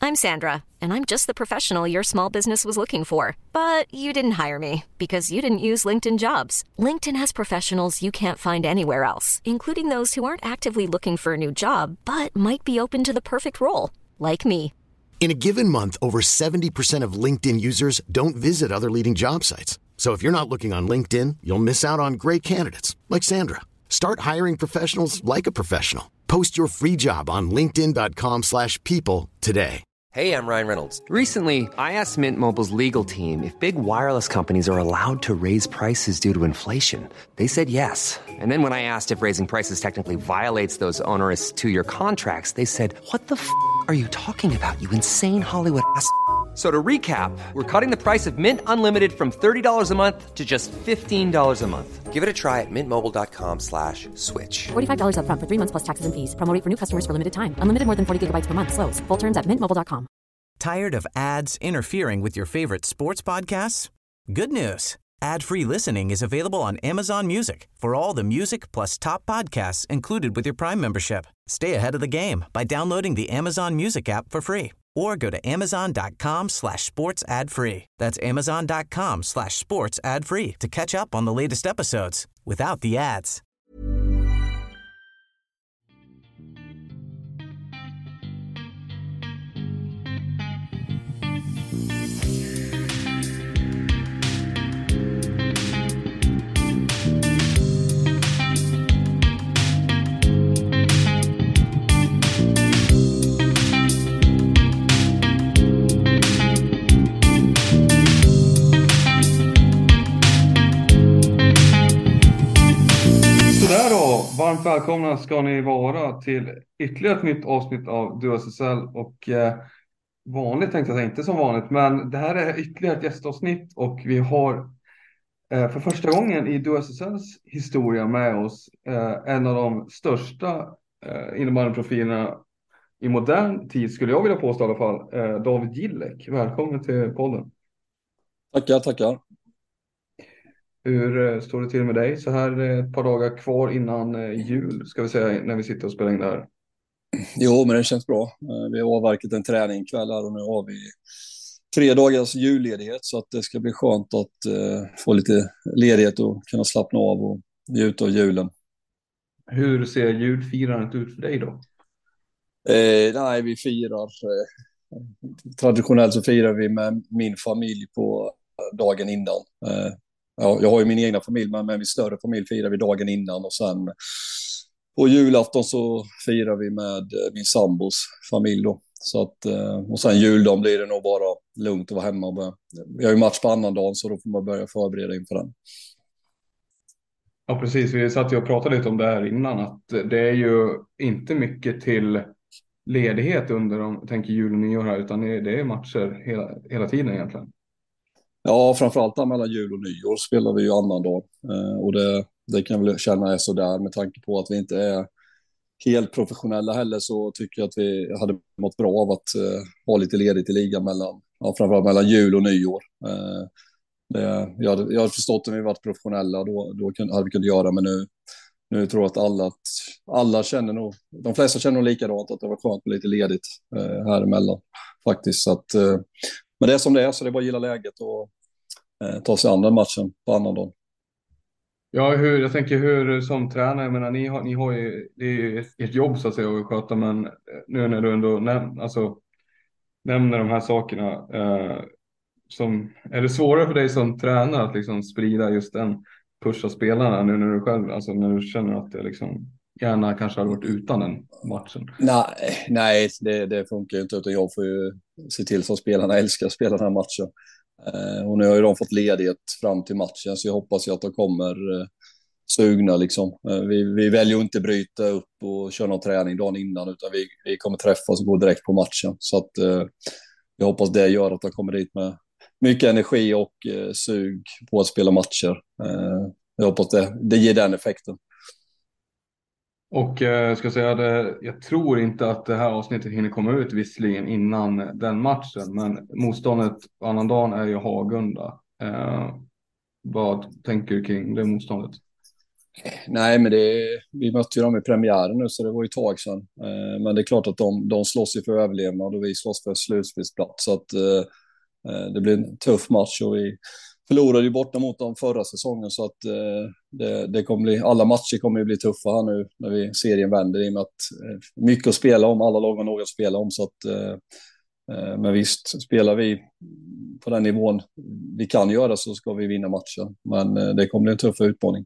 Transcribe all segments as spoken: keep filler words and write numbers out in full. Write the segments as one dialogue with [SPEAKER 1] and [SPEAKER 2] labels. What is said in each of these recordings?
[SPEAKER 1] I'm Sandra, and I'm just the professional your small business was looking for. But you didn't hire me because you didn't use LinkedIn Jobs. LinkedIn has professionals you can't find anywhere else, including those who aren't actively looking for a new job, but might be open to the perfect role, like me.
[SPEAKER 2] In a given month, over seventy percent of LinkedIn users don't visit other leading job sites. So if you're not looking on LinkedIn, you'll miss out on great candidates like Sandra. Start hiring professionals like a professional. Post your free job on linkedin dot com slash people today.
[SPEAKER 3] Hey, I'm Ryan Reynolds. Recently, I asked Mint Mobile's legal team if big wireless companies are allowed to raise prices due to inflation. They said yes. And then when I asked if raising prices technically violates those onerous two-year contracts, they said, "What the f*** are you talking about, you insane Hollywood ass?" So to recap, we're cutting the price of Mint Unlimited from thirty dollars a month to just fifteen dollars a month. Give it a try at mintmobile.com slash switch.
[SPEAKER 4] forty-five dollars up front for three months plus taxes and fees. Promo rate for new customers for limited time. Unlimited more than forty gigabytes per month. Slows full terms at mint mobile dot com.
[SPEAKER 5] Tired of ads interfering with your favorite sports podcasts? Good news. Ad-free listening is available on Amazon Music for all the music plus top podcasts included with your Prime membership. Stay ahead of the game by downloading the Amazon Music app for free or go to amazon.com slash sports ad free. That's amazon.com slash sports ad free to catch up on the latest episodes without the ads.
[SPEAKER 6] Sådär då, varmt välkomna ska ni vara till ytterligare ett nytt avsnitt av Du S S L och eh, vanligt tänkte jag säga, inte som vanligt, men det här är ytterligare ett gästavsnitt och vi har eh, för första gången i Du S S L:s historia med oss eh, en av de största eh, innebandyprofilerna i modern tid, skulle jag vilja påstå i alla fall, eh, David Gillek. Välkommen till podden.
[SPEAKER 7] Tackar, tackar.
[SPEAKER 6] Hur eh, står det till med dig så här eh, ett par dagar kvar innan eh, jul, ska vi säga, när vi sitter och spelar in det här?
[SPEAKER 7] Jo, men det känns bra. Eh, Vi har avverkat en träning kväll här och nu har vi tre dagars julledighet så att det ska bli skönt att eh, få lite ledighet och kunna slappna av och njuta av julen.
[SPEAKER 6] Hur ser julfirandet ut för dig då?
[SPEAKER 7] Eh, nej, vi firar. Eh, traditionellt så firar vi med min familj på dagen innan. Eh, ja, jag har ju min egna familj, men med min större familj firar vi dagen innan och sen på julafton så firar vi med min sambos familj då. Så att, och sen juldagen blir det nog bara lugnt att vara hemma. Och vi har ju match på annan dagen så då får man börja förbereda inför den.
[SPEAKER 6] Ja, precis. Vi satt ju och pratade lite om det här innan, att det är ju inte mycket till ledighet under, om jag tänker jul och nyår här, utan det är matcher hela, hela tiden egentligen.
[SPEAKER 7] Ja, framförallt där mellan jul och nyår spelar vi ju annan dag. Och det, det kan jag väl känna är så där med tanke på att vi inte är helt professionella heller, så tycker jag att vi hade mått bra av att uh, ha lite ledigt i ligan mellan, ja, framförallt mellan jul och nyår. Uh, det, jag, hade, jag hade förstått att vi varit professionella, då, då kunde, hade vi kunnat göra, men nu, nu tror jag att alla, alla känner nog, de flesta känner nog likadant, att det var skönt med lite ledigt uh, här emellan faktiskt. Så att, uh, men det är som det är, så det är bara att gilla läget och uh, ta sig an den matchen på annan dag.
[SPEAKER 6] Ja, hur, jag tänker hur som tränare, jag menar, ni har, ni har ju, det är ju ett jobb så att säga att sköta, men nu när du ändå näm, alltså, nämner de här sakerna, eh, som, är det svårare för dig som tränare att liksom sprida just den, pusha spelarna nu när du själv, alltså när du känner att det liksom gärna kanske hade varit utan den matchen?
[SPEAKER 7] Nej, nej det, det funkar ju inte, utan jag får ju se till så att spelarna älskar att spela den här matchen. Och nu har ju de fått ledighet fram till matchen, så jag hoppas ju att de kommer eh, sugna liksom. Eh, vi, vi väljer ju inte bryta upp och köra någon träning dagen innan, utan vi, vi kommer träffas och gå direkt på matchen. Så att eh, jag hoppas det gör att de kommer dit med mycket energi och eh, sug på att spela matcher. Eh, jag hoppas det, det ger den effekten.
[SPEAKER 6] Och eh, ska jag säga det, jag tror inte att det här avsnittet hinner komma ut visserligen innan den matchen, men motståndet på annan dagen är ju Hagunda. Eh, vad tänker du kring det motståndet?
[SPEAKER 7] Nej, men det, vi mötte ju dem i premiären nu, så det var ju ett tag sedan. Eh, men det är klart att de, de slåss ju för överlevnad och vi slåss för slutspelsplats. Så att eh, eh, det blir en tuff match och vi förlorade ju borta mot dem förra säsongen. Så att eh, det, det kommer bli, alla matcher kommer ju bli tuffa här nu när vi serien vänder, i och med att eh, mycket att spela om, alla lag har något att spela om. Så att, eh, eh, men visst, spelar vi på den nivån vi kan göra så ska vi vinna matchen. Men eh, det kommer bli en tuff utmaning.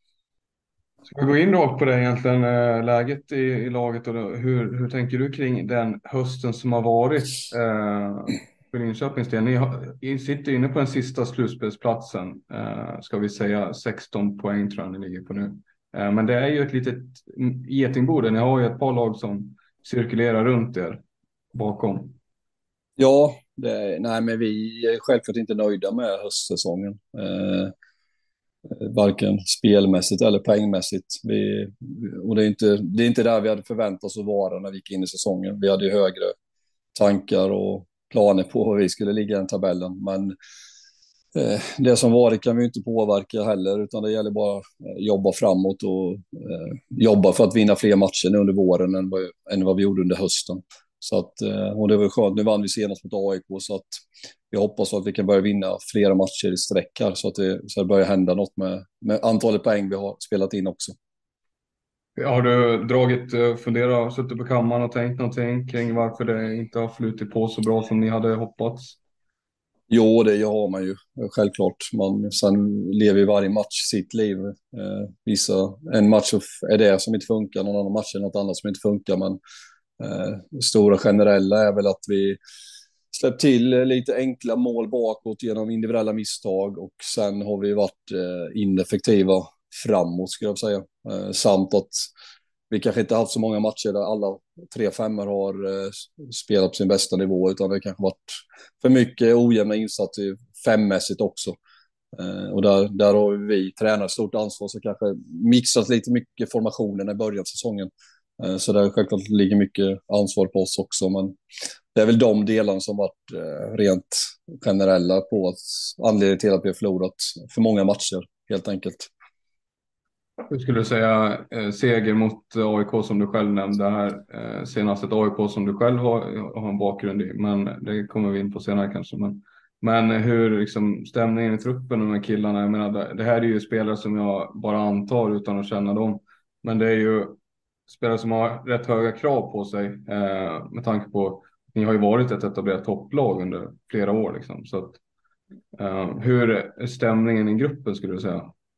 [SPEAKER 6] Ska vi gå in rakt på det egentligen, eh, läget i, i laget och då, hur, hur tänker du kring den hösten som har varit eh, för Linköpings del? Ni, har, ni sitter inne på den sista slutspelsplatsen, eh, ska vi säga sexton poäng tror jag ni ligger på nu. Eh, men det är ju ett litet getingbo där, ni har ju ett par lag som cirkulerar runt er bakom.
[SPEAKER 7] Ja, det, nej, men vi är självklart inte nöjda med höstsäsongen. Eh, varken spelmässigt eller poängmässigt. Vi, och det är, inte, det är inte där vi hade förväntat oss att vara när vi gick in i säsongen. Vi hade ju högre tankar och planer på hur vi skulle ligga i den tabellen. Men eh, det som varit kan vi inte påverka heller, utan det gäller bara att jobba framåt och eh, jobba för att vinna fler matcher under våren än vad, än vad vi gjorde under hösten. Så att, och det var skönt, nu vann vi senast mot A I K, så att vi hoppas att vi kan börja vinna flera matcher i sträck här, så att det, så att det börjar hända något med, med antalet poäng vi har spelat in också.
[SPEAKER 6] Har du dragit, funderat, suttit på kammaren och tänkt någonting kring varför det inte har flutit på så bra som ni hade hoppats?
[SPEAKER 7] Jo, det har man ju självklart. Man, sen lever ju varje match sitt liv. Eh, vissa, en match är det som inte funkar, någon annan match är något annat som inte funkar, men eh, stora generella är väl att vi släppt till lite enkla mål bakåt genom individuella misstag, och sen har vi varit eh, ineffektiva framåt, skulle jag säga. Eh, samt att vi kanske inte haft så många matcher där alla tre femmor har eh, spelat på sin bästa nivå, utan det kanske varit för mycket ojämna insatser femmässigt också. Eh, och där, där har vi tränare stort ansvar, så kanske mixat lite mycket formationen i början av säsongen. Eh, så där självklart ligger mycket ansvar på oss också, men det är väl de delarna som varit eh, rent generella på att anledningen till att vi har förlorat för många matcher, helt enkelt.
[SPEAKER 6] Hur skulle du säga eh, seger mot A I K som du själv nämnde här, eh, senast ett A I K som du själv har, har en bakgrund i, men det kommer vi in på senare kanske. Men, men hur liksom, stämningen i truppen med killarna, jag menar, det här är ju spelare som jag bara antar utan att känna dem, men det är ju spelare som har rätt höga krav på sig eh, med tanke på ni har ju varit ett etablerat topplag under flera år liksom. Så att, eh, hur är stämningen i gruppen skulle du säga?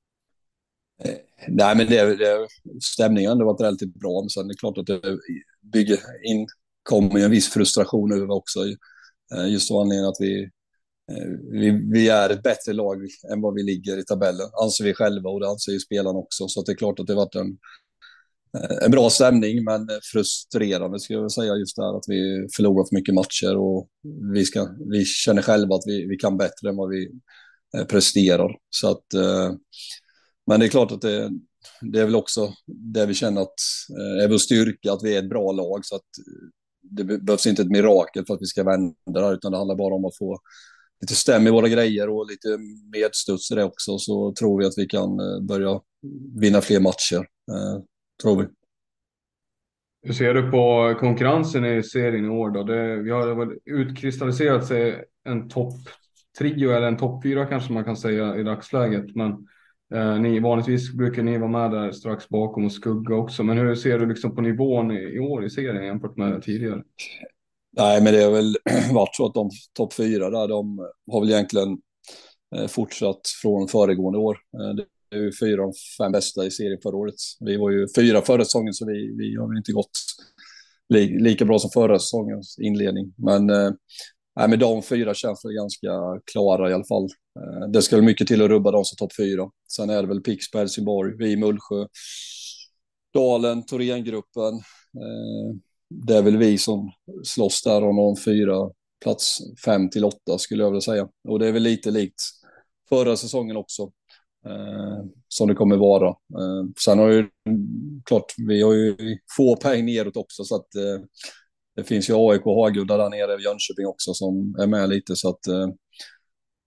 [SPEAKER 7] Nej, men det, det, stämningen har ändå varit relativt bra, men sen är det klart att det bygger in, kommer en viss frustration över också, just av anledningen att vi, vi, vi är ett bättre lag än vad vi ligger i tabellen, anser vi själva, och det anser ju spelarna också, så att det är klart att det har varit en, en bra stämning, men frustrerande skulle jag vilja säga, just där att vi förlorar för mycket matcher, och vi, ska, vi känner själva att vi, vi kan bättre än vad vi presterar, så att men det är klart att det, det är väl också det vi känner att eh, är vår styrka, att vi är ett bra lag, så att det behövs inte ett mirakel för att vi ska vända det, utan det handlar bara om att få lite stäm i våra grejer och lite medstuds i det också, så tror vi att vi kan eh, börja vinna fler matcher, eh, tror vi.
[SPEAKER 6] Hur ser du på konkurrensen i serien i år då? Det, vi har väl utkristalliserat sig en topp trio eller en topp fyra kanske man kan säga i dagsläget, men Eh, ni, vanligtvis brukar ni vara med där strax bakom och skugga också. Men hur ser du liksom på nivån i, i år i serien jämfört med tidigare?
[SPEAKER 7] Nej, men det har väl varit så att de topp fyra där, de har väl egentligen eh, fortsatt från föregående år. Eh, det är ju fyra av fem bästa i serien förra året. Vi var ju fyra förra säsongen, så vi, vi har väl inte gått li, lika bra som förra säsongens inledning. Men eh, nej, med de fyra känns det ganska klara i alla fall. Det ska mycket till att rubba dem som topp fyra. Sen är det väl Pixbo, Helsingborg, vi, Mullsjö, Dalen, Thorengruppen. Det är väl vi som slåss där om de fyra, plats fem till åtta skulle jag vilja säga. Och det är väl lite likt förra säsongen också, som det kommer vara. Sen har ju klart, vi har ju få poäng neråt också, så att det finns ju A I K och Hagunda där nere i Jönköping också som är med lite, så att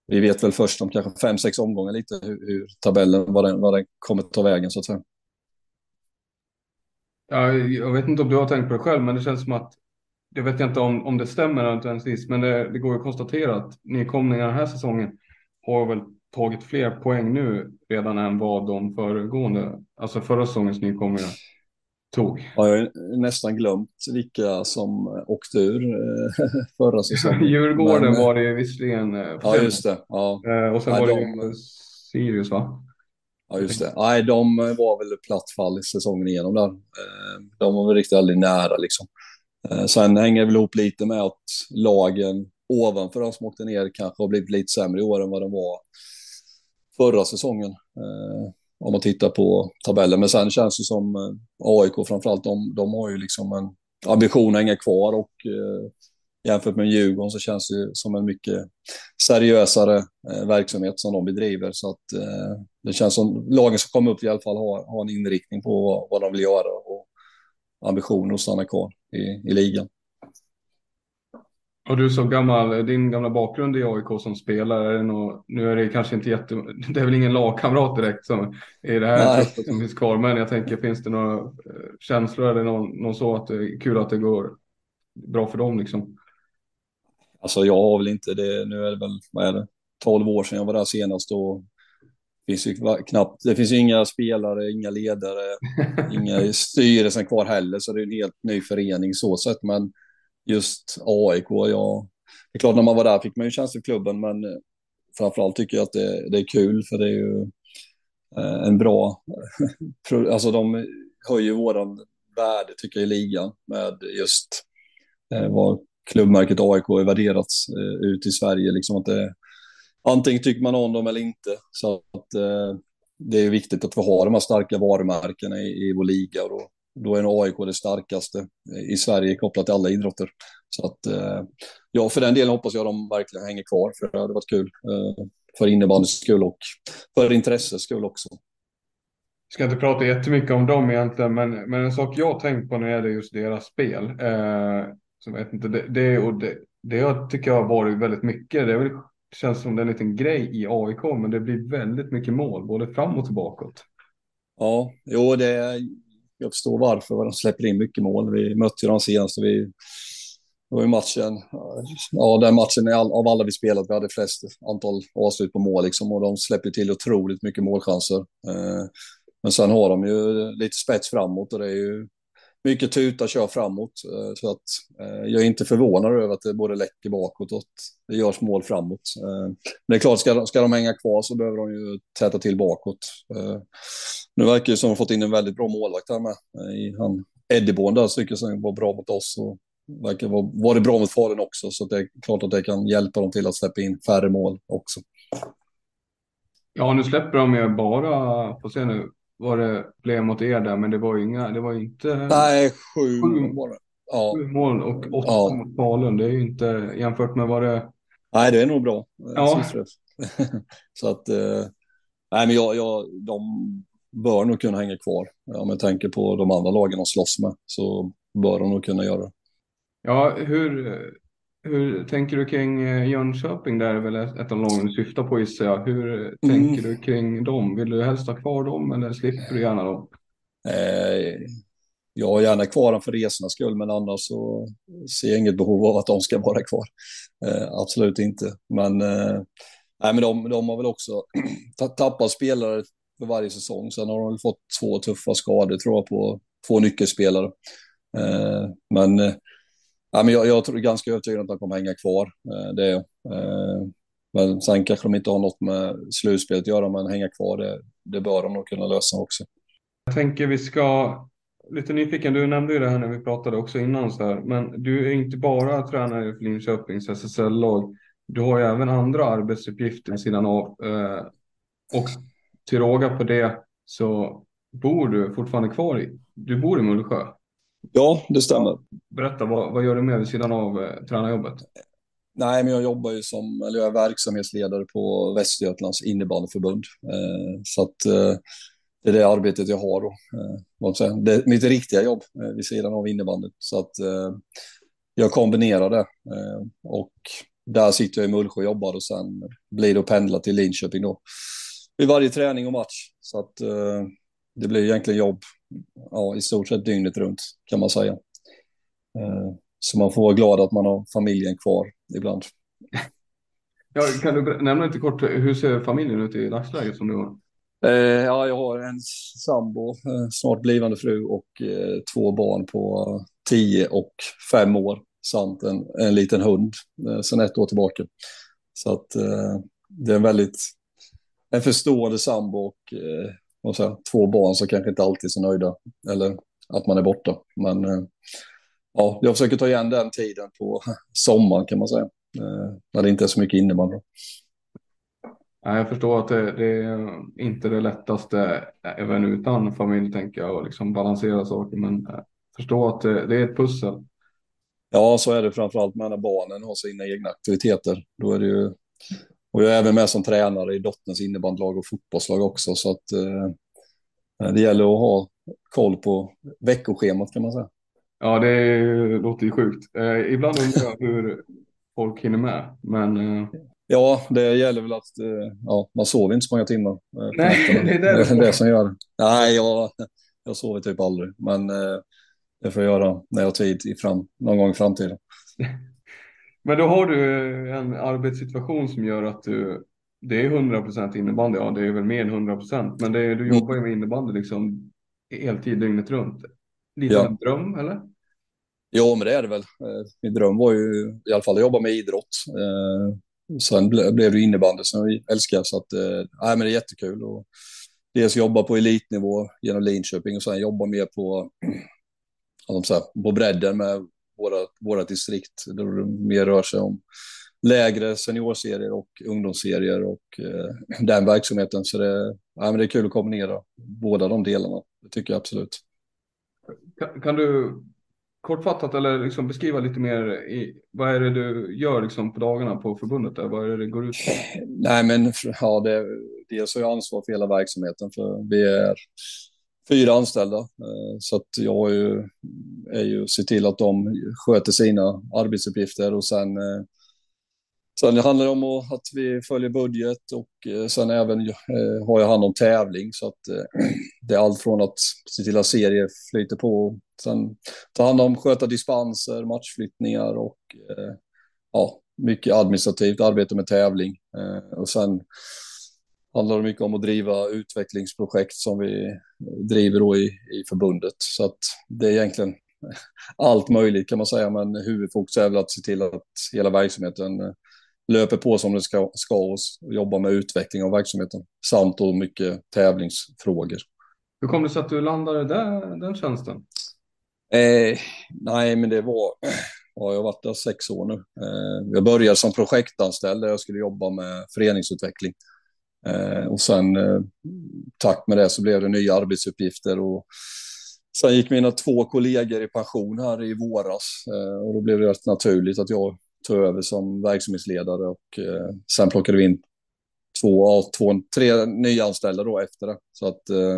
[SPEAKER 7] vi vet väl först om kanske fem, sex omgångar lite hur, hur tabellen, vad den, vad den kommer ta vägen så att säga.
[SPEAKER 6] Ja, jag vet inte om du har tänkt på det själv, men det känns som att, jag vet inte om, om det stämmer nödvändigtvis, men det, det går ju att konstatera att nykomlingarna den här säsongen har väl tagit fler poäng nu redan än vad de föregående, alltså förra säsongens nykomlingar tog.
[SPEAKER 7] Ja, jag har nästan glömt vilka som åkte ur förra säsongen.
[SPEAKER 6] Djurgården
[SPEAKER 7] men,
[SPEAKER 6] var det ju visserligen.
[SPEAKER 7] Ja, just det. Ja.
[SPEAKER 6] Och sen
[SPEAKER 7] Nej,
[SPEAKER 6] var det
[SPEAKER 7] de,
[SPEAKER 6] ju Sirius, va?
[SPEAKER 7] Ja, just det. Nej, de var väl platt fall i säsongen igenom där. De var väl riktigt aldrig nära liksom. Sen hänger det väl ihop lite med att lagen ovanför de som åkte ner kanske har blivit lite sämre i år än vad de var förra säsongen. Om man tittar på tabellen. Men sen känns det som A I K framförallt, de, de har ju liksom en ambition att hänga kvar och eh, jämfört med Djurgården så känns det som en mycket seriösare eh, verksamhet som de bedriver. Så att eh, det känns som lagen som kommer upp i alla fall har, har en inriktning på vad, vad de vill göra och ambitioner att stanna kvar i, i ligan.
[SPEAKER 6] Och du så gammal, din gamla bakgrund i A I K som spelare, är det nog, nu är det kanske inte jätte, det är väl ingen lagkamrat direkt som är det här truppet som finns kvar, men jag tänker, finns det några eh, känslor eller någon, någon så att det är kul att det går bra för dem liksom?
[SPEAKER 7] Alltså jag har väl inte det, nu är det väl, vad är det, tolv år sedan jag var där senast och finns ju knappt, det finns ju inga spelare, inga ledare, inga styrelsen kvar heller, så det är en helt ny förening så sett, men just A I K, ja, det är klart när man var där fick man ju känsla för klubben, men framförallt tycker jag att det, det är kul för det är ju eh, en bra, alltså de höjer våran värde tycker jag i ligan med just eh, vad klubbmärket A I K är värderats eh, ut i Sverige, liksom att det antingen tycker man om dem eller inte, så att eh, det är viktigt att vi har de här starka varumärkena i, i vår liga och då, då är nog A I K det starkaste i Sverige kopplat till alla idrotter. Så att eh, ja, för den delen hoppas jag de verkligen hänger kvar, för det hade varit kul eh, för innebandyns skull och för intressets skull också.
[SPEAKER 6] Jag ska inte prata jättemycket om dem egentligen, men, men en sak jag har tänkt på när det gäller just deras spel, eh, som vet inte, det, det, och det, det jag tycker jag har varit väldigt mycket, det är väl, känns som det är en liten grej i A I K, men det blir väldigt mycket mål, både fram och bakåt.
[SPEAKER 7] Ja, jo, det, jag förstår varför vad de släpper in mycket mål. Vi mötte ju dem senast och vi, det var ju matchen, ja den matchen är all, av alla vi spelat, vi hade flest antal avslut på mål liksom, och de släpper till otroligt mycket målchanser. Eh, men sen har de ju lite spets framåt och det är ju mycket tuta kör framåt, så att eh, jag är inte förvånad över att det både läcker bakåt och att det görs mål framåt. Eh, men det är klart, ska, ska de hänga kvar så behöver de ju täta till bakåt. Eh, nu verkar det som att de fått in en väldigt bra målvakt här med. Eh, han Eddiborn där tycker jag var bra mot oss och verkar vara, var det bra mot Falun också, så det är klart att det kan hjälpa dem till att släppa in färre mål också.
[SPEAKER 6] Ja, nu släpper de ju bara, får se nu vad det blev mot er där, men det var ju inga, det var ju inte...
[SPEAKER 7] Nej, sju,
[SPEAKER 6] sju,
[SPEAKER 7] var det. Ja.
[SPEAKER 6] sju mål och åtta
[SPEAKER 7] ja.
[SPEAKER 6] mot Falun, det är ju inte jämfört med vad det...
[SPEAKER 7] Nej, det är nog bra.
[SPEAKER 6] Ja.
[SPEAKER 7] Så att, eh, nej men jag, jag, de bör nog kunna hänga kvar. Om jag tänker på de andra lagen de slåss med så bör de nog kunna göra det.
[SPEAKER 6] Ja, hur, hur tänker du kring Jönköping? Där är väl ett av lagen du syftar på, gissar jag. Hur mm. tänker du kring dem? Vill du helst ha kvar dem eller slipper du gärna dem?
[SPEAKER 7] Eh, jag har gärna kvar dem för resornas skull, men annars så ser jag inget behov av att de ska vara kvar. Eh, absolut inte. Men, eh, nej, men de, de har väl också tappat spelare för varje säsong. Sen har de väl fått två tuffa skador tror jag på två nyckelspelare. Eh, men eh, Ja, men jag, jag tror ganska övertygad att de kommer hänga kvar. Eh, det är eh, Men sen kanske de inte har något med slutspelet att göra, men hänga kvar, det, det bör de nog kunna lösa också.
[SPEAKER 6] Jag tänker vi ska, lite nyfiken, du nämnde ju det här när vi pratade också innan så här, men du är inte bara tränare för Linköpings S S L-lag. Du har ju även andra arbetsuppgifter sidan av. Eh, och till råga på det så bor du fortfarande kvar i, du bor i Mullsjö.
[SPEAKER 7] Ja, det stämmer.
[SPEAKER 6] Berätta, vad, vad gör du med vid sidan av eh, tränarjobbet?
[SPEAKER 7] Nej, men jag jobbar ju som, eller jag är verksamhetsledare på Västergötlands innebandyförbund. Eh, så att eh, det är det arbetet jag har då. Eh, det är mitt riktiga jobb eh, vid sidan av innebandyt. Så att eh, jag kombinerar det. Eh, och där sitter jag i Mullsjö och jobbar och sen blir det att pendla till Linköping då. Vid varje träning och match. Så att eh, det blir egentligen jobb ja, i stort sett dygnet runt kan man säga. Eh, så man får vara glad att man har familjen kvar ibland.
[SPEAKER 6] Ja, kan du nämna lite kort, hur ser familjen ut i dagsläget som du har?
[SPEAKER 7] Eh, ja, jag har en sambo, eh, snart blivande fru och eh, två barn på tio och fem år samt en, en liten hund eh, sedan ett år tillbaka. Så att eh, det är en väldigt en förstående sambo och eh, vad säger, två barn som kanske inte alltid är så nöjda eller att man är borta. Men eh, ja, jag försöker ta igen den tiden på sommaren kan man säga. Eh, när det inte är så mycket innebandy.
[SPEAKER 6] Ja, jag förstår att det, det är inte det lättaste även utan familj tänker jag och liksom balansera saker, men jag förstår att det, det är ett pussel.
[SPEAKER 7] Ja, så är det framförallt med när barnen har sina egna aktiviteter. Då är det ju, och jag är även med som tränare i dotterns innebandlag och fotbollslag också, så att eh, det gäller att ha koll på veckoschemat kan man säga.
[SPEAKER 6] Ja, det är, låter ju sjukt. Eh, ibland undrar jag hur folk hinner med, men... Eh...
[SPEAKER 7] Ja, det gäller väl att eh, ja, man sover inte så många timmar. Eh,
[SPEAKER 6] Nej, det är det,
[SPEAKER 7] det, är det som gör det. Nej, jag, jag sover typ aldrig, men eh, det får jag göra när jag har tid i fram, någon gång i framtiden.
[SPEAKER 6] Men då har du en arbetssituation som gör att du, det är hundra procent innebandy, ja det är väl mer än hundra procent, men det är, du jobbar ju med innebandy liksom heltid dygnet runt. Lite
[SPEAKER 7] Ja.
[SPEAKER 6] en dröm, eller?
[SPEAKER 7] Ja, men det är det väl. Eh, min dröm var ju i alla fall att jobba med idrott. Eh, sen ble, blev det innebandy som vi älskar, så att eh, nej, men det är jättekul. Och dels jobba på elitnivå genom Linköping och sen jobba mer på, vad säger, på bredden med våra, våra distrikt. Där det mer rör sig om lägre seniorserier och ungdomsserier och eh, den verksamheten. Så det, nej, men det är kul att kombinera båda de delarna. Det tycker jag absolut.
[SPEAKER 6] Kan, kan du kortfattat eller liksom beskriva lite mer i, vad är det du gör liksom på dagarna på förbundet där? Vad är det det går ut på?
[SPEAKER 7] Nej, men ja, det, dels har jag ansvar för hela verksamheten, för vi är fyra anställda. Eh, så att jag är ju, är ju ser till att de sköter sina arbetsuppgifter och sen eh, Sen handlar det om att vi följer budget och eh, sen även eh, har jag hand om tävling, så att eh, det är allt från att se till att serier flyter på, sen ta hand om sköta dispenser, matchflyttningar och eh, ja, mycket administrativt arbete med tävling. Eh, och sen handlar det mycket om att driva utvecklingsprojekt som vi driver då i, i förbundet. Så att det är egentligen allt möjligt kan man säga, men huvudfokus är väl att se till att hela verksamheten eh, löper på som det ska, ska och jobba med utveckling av verksamheten samt då mycket tävlingsfrågor.
[SPEAKER 6] Hur kom det sig att du landade där, den tjänsten?
[SPEAKER 7] Eh, nej, men det var, ja, jag har varit där sex år nu. Eh, jag började som projektanställd där jag skulle jobba med föreningsutveckling. Eh, och sen eh, tack med det så blev det nya arbetsuppgifter och sen gick mina två kollegor i pension här i våras eh, och då blev det rätt naturligt att jag tog över som verksamhetsledare och eh, sen plockade vi in två, två, tre nyanställda då efter det. Så att eh,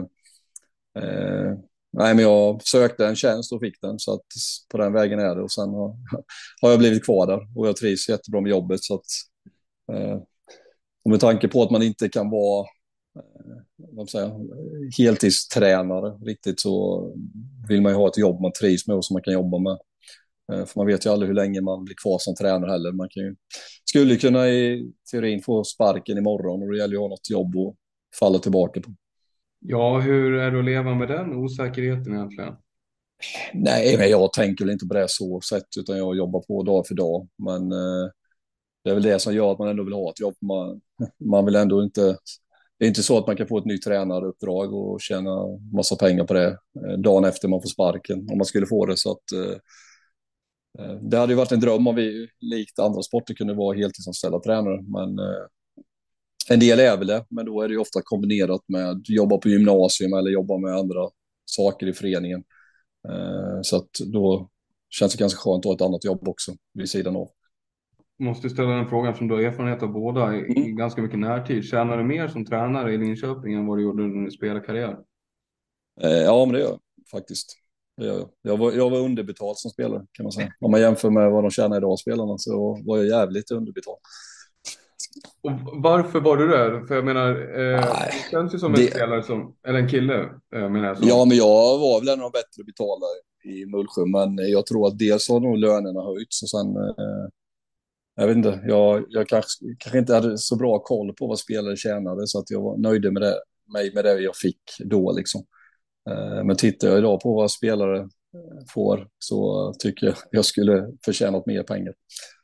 [SPEAKER 7] eh, nej, men jag sökte en tjänst och fick den, så att på den vägen är det och sen har, har jag blivit kvar där och jag trivs jättebra med jobbet, så att eh, och med tanke på att man inte kan vara eh, vad ska jag säga, heltidstränare riktigt, så vill man ju ha ett jobb man trivs med och som man kan jobba med. För man vet ju aldrig hur länge man blir kvar som tränare heller. Man kan ju, skulle kunna i teorin få sparken imorgon och det gäller ju att ha något jobb att falla tillbaka på.
[SPEAKER 6] Ja, hur är det att leva med den osäkerheten egentligen?
[SPEAKER 7] Nej, men jag tänker väl inte på det så sätt, utan jag jobbar på dag för dag. Men eh, det är väl det som gör att man ändå vill ha ett jobb. Man, man vill ändå inte... Det är inte så att man kan få ett nytt tränaruppdrag och tjäna massa pengar på det eh, dagen efter man får sparken, om man skulle få det. Så att... Eh, Det hade ju varit en dröm om vi, likt andra sporter, kunde vara heltidsanställda tränare. Men eh, en del är väl det, men då är det ju ofta kombinerat med jobba på gymnasium eller jobba med andra saker i föreningen. Eh, så att då känns det ganska skönt att ha ett annat jobb också vid sidan av.
[SPEAKER 6] Måste ställa den frågan som du har erfarenhet av båda i,
[SPEAKER 7] Mm.
[SPEAKER 6] i ganska mycket närtid. Tjänar du mer som tränare i Linköping än vad du gjorde under din spelarkarriär?
[SPEAKER 7] Eh, ja, men det gör jag faktiskt. Det gör jag. Jag var, jag var underbetald som spelare, kan man säga. Om man jämför med vad de tjänar idag, spelarna, så var jag jävligt underbetald.
[SPEAKER 6] Och varför var du där? För jag menar, eh,
[SPEAKER 7] Nej,
[SPEAKER 6] det känns ju som
[SPEAKER 7] det...
[SPEAKER 6] en spelare som, eller en kille, eh, menar jag. Som...
[SPEAKER 7] Ja, men jag var väl en av de bättre betalare i Mullsjö, men jag tror att dels har nog lönerna höjts och sen, eh, jag vet inte, jag, jag kanske, kanske inte hade så bra koll på vad spelare tjänade, så att jag var nöjd med det, mig med det jag fick då liksom. Eh, men tittar jag idag på vad spelare får, så tycker jag jag skulle förtjänat mer pengar.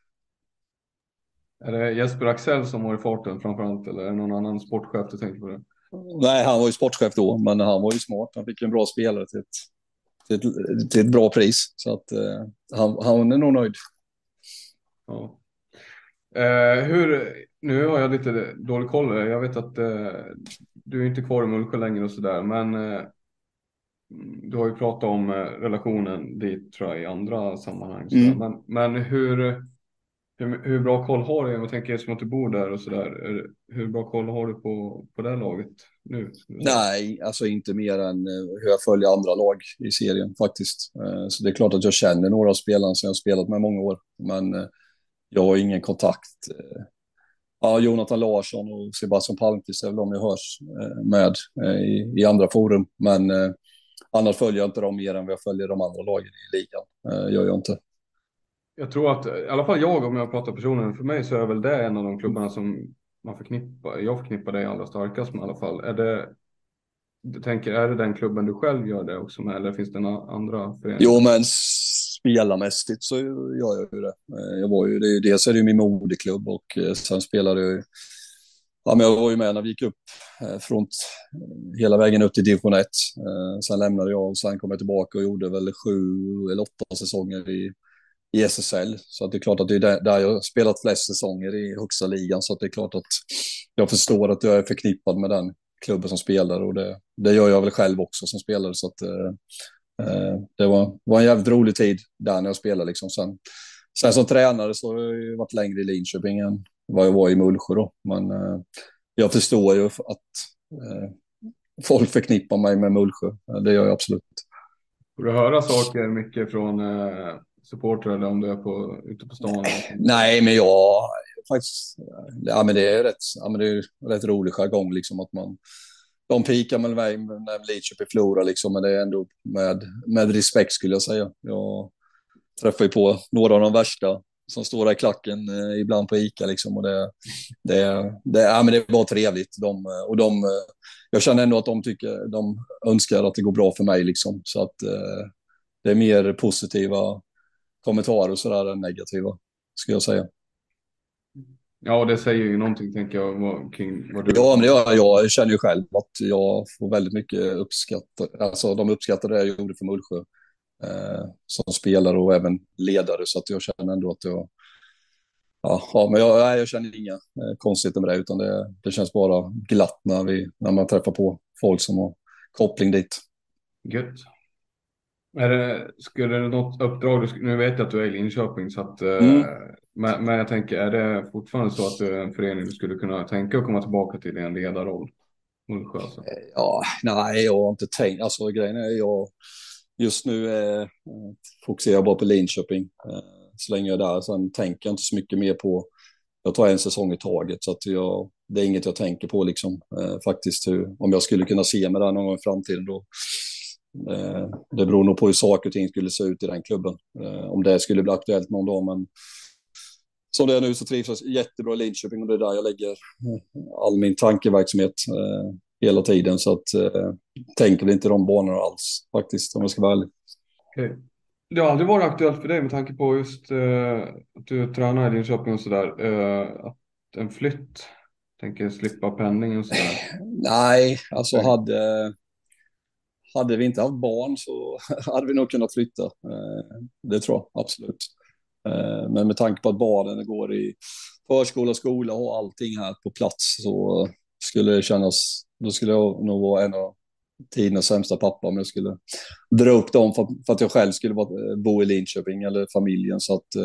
[SPEAKER 6] Är det Jesper Axel som var i farten framförallt, eller är det någon annan sportchef du tänker på det?
[SPEAKER 7] Nej, han var ju sportchef då, men han var ju smart. Han fick en bra spelare till ett, till ett, till ett bra pris. Så att eh, han, han är nog nöjd.
[SPEAKER 6] Ja. Eh, hur, nu har jag lite dålig koll. Jag vet att eh, du är inte kvar i Mullsjö längre och sådär, men eh, du har ju pratat om eh, relationen dit, tror jag, i andra sammanhang.
[SPEAKER 7] Mm.
[SPEAKER 6] Men, men hur... Hur, hur bra koll har du? Jag tänker som att du bor där och sådär. Hur bra koll har du på, på det laget nu?
[SPEAKER 7] Nej, alltså inte mer än hur jag följer andra lag i serien faktiskt. Så det är klart att jag känner några av spelarna som jag har spelat med många år. Men jag har ingen kontakt. Ja, Jonathan Larsson och Sebastian Palmqvist är väl de jag hörs med i, i andra forum. Men annars följer jag inte dem mer än vad jag följer de andra lagen i ligan. Gör jag inte.
[SPEAKER 6] Jag tror att, i alla fall jag, om jag pratar personen, för mig så är väl det en av de klubbarna som man förknippar, jag förknippar det allra starkast med i alla fall. Är det, du tänker, är det den klubben du själv gör det också med, eller finns det några andra föreningar?
[SPEAKER 7] Jo, men spelarmässigt så gör jag ju det. Jag var ju, det är ju, dels är det ju min moderklubb och sen spelade jag ju, ja, men jag var ju med när vi gick upp från hela vägen upp till division ett. Sen lämnade jag och sen kom jag tillbaka och gjorde väl sju eller åtta säsonger i i S S L, så att det är klart att det är där, där jag har spelat flest säsonger i högsta ligan, så att det är klart att jag förstår att jag är förknippad med den klubben som spelar, och det, det gör jag väl själv också som spelare, så att eh, det var, var en jävligt rolig tid där när jag spelade liksom. Sen, sen som tränare så har jag ju varit längre i Linköping än vad jag var i Mullsjö då, men eh, jag förstår ju att eh, folk förknippar mig med Mullsjö, det gör jag absolut.
[SPEAKER 6] Får du höra saker mycket från eh... supporter, eller om du är på, ute på stan?
[SPEAKER 7] Nej, men jag faktiskt, ja, men det är rätt, ja, men det är rätt rolig jargong liksom, att man, de pikar med mig när Lidköping förlorar liksom, men det är ändå med, med respekt skulle jag säga. Jag träffar ju på några av de värsta som står där i klacken eh, ibland på Ica liksom, och det, det, det, ja, men det var trevligt. De, och de, jag känner ändå att de tycker, de önskar att det går bra för mig liksom, så att eh, det är mer positiva kommentarer och sådär än negativa, skulle jag säga.
[SPEAKER 6] Ja, det säger ju någonting, tänker jag, vad, kring vad du...
[SPEAKER 7] Ja, men det gör jag. Jag känner ju själv att jag får väldigt mycket uppskatt. Alltså, de uppskattar det jag gjorde för Mullsjö eh, som spelare och även ledare, så att jag känner ändå att jag... Ja, ja men jag, nej, jag känner inga eh, konstigheter med det, utan det, det känns bara glatt när, vi, när man träffar på folk som har koppling dit.
[SPEAKER 6] Gött. Är det, skulle det något uppdrag, nu vet jag att du är i Linköping, så att, mm. men, men jag tänker, är det fortfarande så att du är en förening du skulle kunna tänka att komma tillbaka till i en ledarroll? Mullsjö, alltså.
[SPEAKER 7] Ja, nej, jag har inte tänkt, alltså grejen är, jag just nu eh, fokuserar jag bara på Linköping eh, så länge jag är där, sen tänker jag inte så mycket mer på, jag tar en säsong i taget, så att jag, det är inget jag tänker på liksom, eh, faktiskt, hur, om jag skulle kunna se mig där någon gång i framtiden då. Det beror nog på hur saker och ting skulle se ut i den klubben. Om det skulle bli aktuellt någon dag, men som det är nu så trivs jag jättebra i Linköping, och det är där jag lägger all min tankeverksamhet eh, hela tiden, så att eh, tänker inte de banorna alls faktiskt, om jag ska vara ärlig.
[SPEAKER 6] Okay. Det har aldrig varit aktuellt för dig med tanke på just eh, att du tränar i Linköping och sådär, eh, att en flytt, tänker slippa penning och sådär?
[SPEAKER 7] Nej, alltså hade Hade vi inte haft barn så hade vi nog kunnat flytta. Det tror jag, absolut. Men med tanke på att barnen går i förskola, skola och allting här på plats, så skulle det kännas, då skulle jag nog vara en av tidens sämsta pappa om jag skulle dra upp dem för, för att jag själv skulle bo i Linköping eller familjen. Så att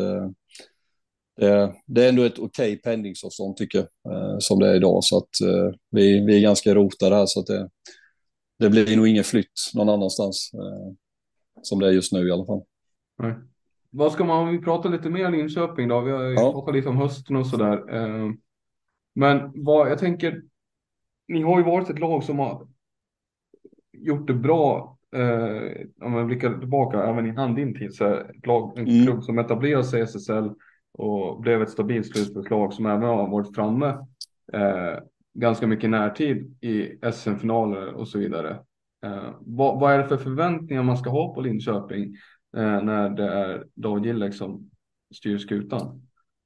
[SPEAKER 7] det, det är ändå ett okej pendlingsavstånd tycker jag, som det är idag. Så att vi, vi är ganska rotade här, så att det Det blir nog ingen flytt någon annanstans. som det är just nu i alla fall.
[SPEAKER 6] Nej. Vad ska man, om vi pratar lite mer om Linköping då? Vi har ju
[SPEAKER 7] Ja.
[SPEAKER 6] pratat lite om hösten och sådär. Eh, men vad, jag tänker, ni har ju varit ett lag som har gjort det bra. Eh, om man blickar tillbaka även innan din tid, så är ett lag, en
[SPEAKER 7] Mm.
[SPEAKER 6] klubb som etablerade sig i S S L och blev ett stabilt slutspelslag som även har varit framme eh, ganska mycket närtid i S M-finaler och så vidare. Eh, vad, vad är det för förväntningar man ska ha på Linköping eh, när det är David Gillek som styr skutan?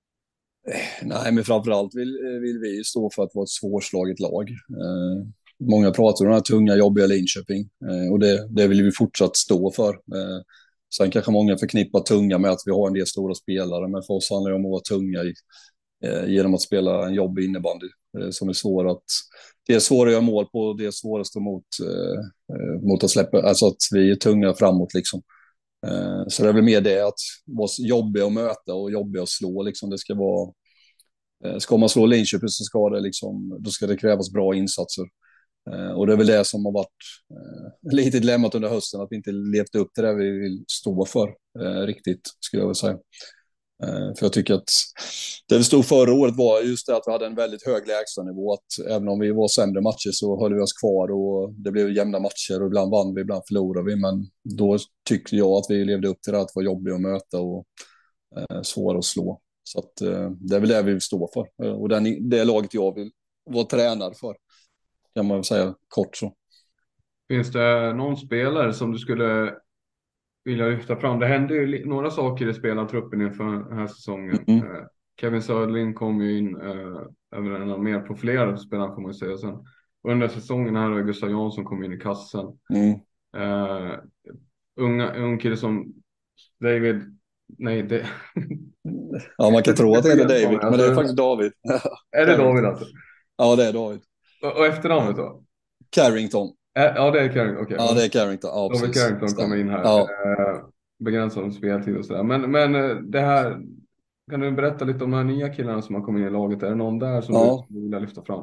[SPEAKER 7] Nej, men framförallt vill, vill vi stå för att vara ett svårslaget lag. Eh, många pratar om den här tunga, jobbiga Linköping eh, och det, det vill vi fortsatt stå för. Eh, sen kanske många förknippar tunga med att vi har en del stora spelare, men för oss handlar det om att vara tunga i, eh, genom att spela en jobbig innebandy eh, som är svår att, det är svårt att göra mål på, det är svårast mot, eh, mot att släppa, alltså att vi är tunga framåt liksom. Så det är väl mer det att vara jobbig att möta och jobbig att slå. Liksom. Det ska vara, ska man slå Linköping så ska det, liksom, då ska det krävas bra insatser. Och det är väl det som har varit lite dilemmat under hösten, att vi inte levt upp till det vi vill stå för riktigt, skulle jag vilja säga. För jag tycker att det vi stod förra året var just det att vi hade en väldigt hög lägstanivå, att även om vi var sämre matcher så höll vi oss kvar och det blev jämna matcher och ibland vann vi, ibland förlorade vi, men då tyckte jag att vi levde upp till det, att vara jobbiga att möta och eh, svåra att slå. Så att, eh, det är väl det vi vill stå för och den, det är laget jag vill vara tränad för, kan man väl säga kort så.
[SPEAKER 6] Finns det någon spelare som du skulle vilja lyfta fram? Det hände ju några saker i spelartruppen inför den här säsongen.
[SPEAKER 7] Mm.
[SPEAKER 6] Eh, Kevin Söderling kom ju in eh, över en mer profilerad spelare, får man ju säga. Sen under säsongen här har Gustav Jansson kom in i kassen.
[SPEAKER 7] Mm.
[SPEAKER 6] Eh, unga, ung kille som David, nej det...
[SPEAKER 7] Ja, man kan tro att det är David, men det är faktiskt David.
[SPEAKER 6] Är det David alltså?
[SPEAKER 7] Ja, det är David.
[SPEAKER 6] Och, och efternamnet då?
[SPEAKER 7] Carrington.
[SPEAKER 6] Ja, det är Carrington. Okay.
[SPEAKER 7] Ja, det är Carrington. Ja,
[SPEAKER 6] David Carrington kommer in här.
[SPEAKER 7] Ja.
[SPEAKER 6] Begränsad speltid och sådär. Men, men det här, kan du berätta lite om de här nya killarna som har kommit in i laget? Är det någon där som
[SPEAKER 7] ja.
[SPEAKER 6] du vill lyfta fram?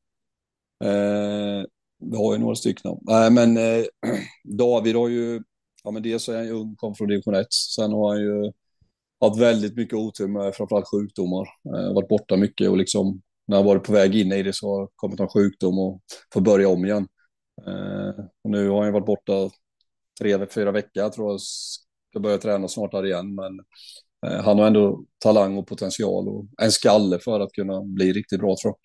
[SPEAKER 7] Eh, vi har ju några stycken. Nej, men eh, David har ju, ja men dels så är han ju ung, kom från division ett. Sen har han ju haft väldigt mycket otur med framförallt sjukdomar. Eh, varit borta mycket och liksom när han varit på väg in i det så har kommit en sjukdom och får börja om igen. Eh, och nu har han varit borta tre, fyra veckor. Jag tror jag ska börja träna snart här igen. Men eh, han har ändå talang och potential och en skalle för att kunna bli riktigt bra, tror jag.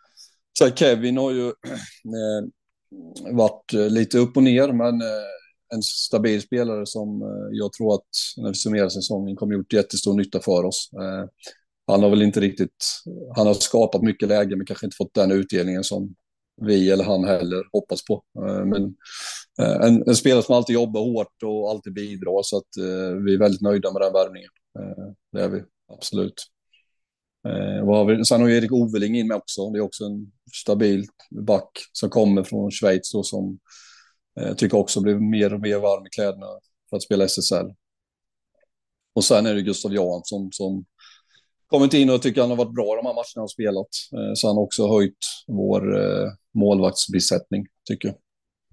[SPEAKER 7] Så Kevin har ju eh, varit lite upp och ner, men eh, en stabil spelare som eh, jag tror att när vi summerar säsongen kommer gjort jättestor nytta för oss. Eh, han har väl inte riktigt, han har skapat mycket läge men kanske inte fått den utdelningen som vi eller han heller hoppas på. Eh, men eh, en, en spelare som alltid jobbar hårt och alltid bidrar, så att eh, vi är väldigt nöjda med den värvningen. Eh, det är vi, absolut. Eh, vad har vi? Sen har vi Erik Oveling in med också. Det är också en stabil back som kommer från Schweiz och som eh, tycker också blir mer och mer varm i kläderna för att spela S S L. Och sen är det Gustav Jansson som kommit in och tycker han har varit bra i de här matcherna han har spelat. Eh, så han har också höjt vår eh, målvaktsbesättning, tycker jag.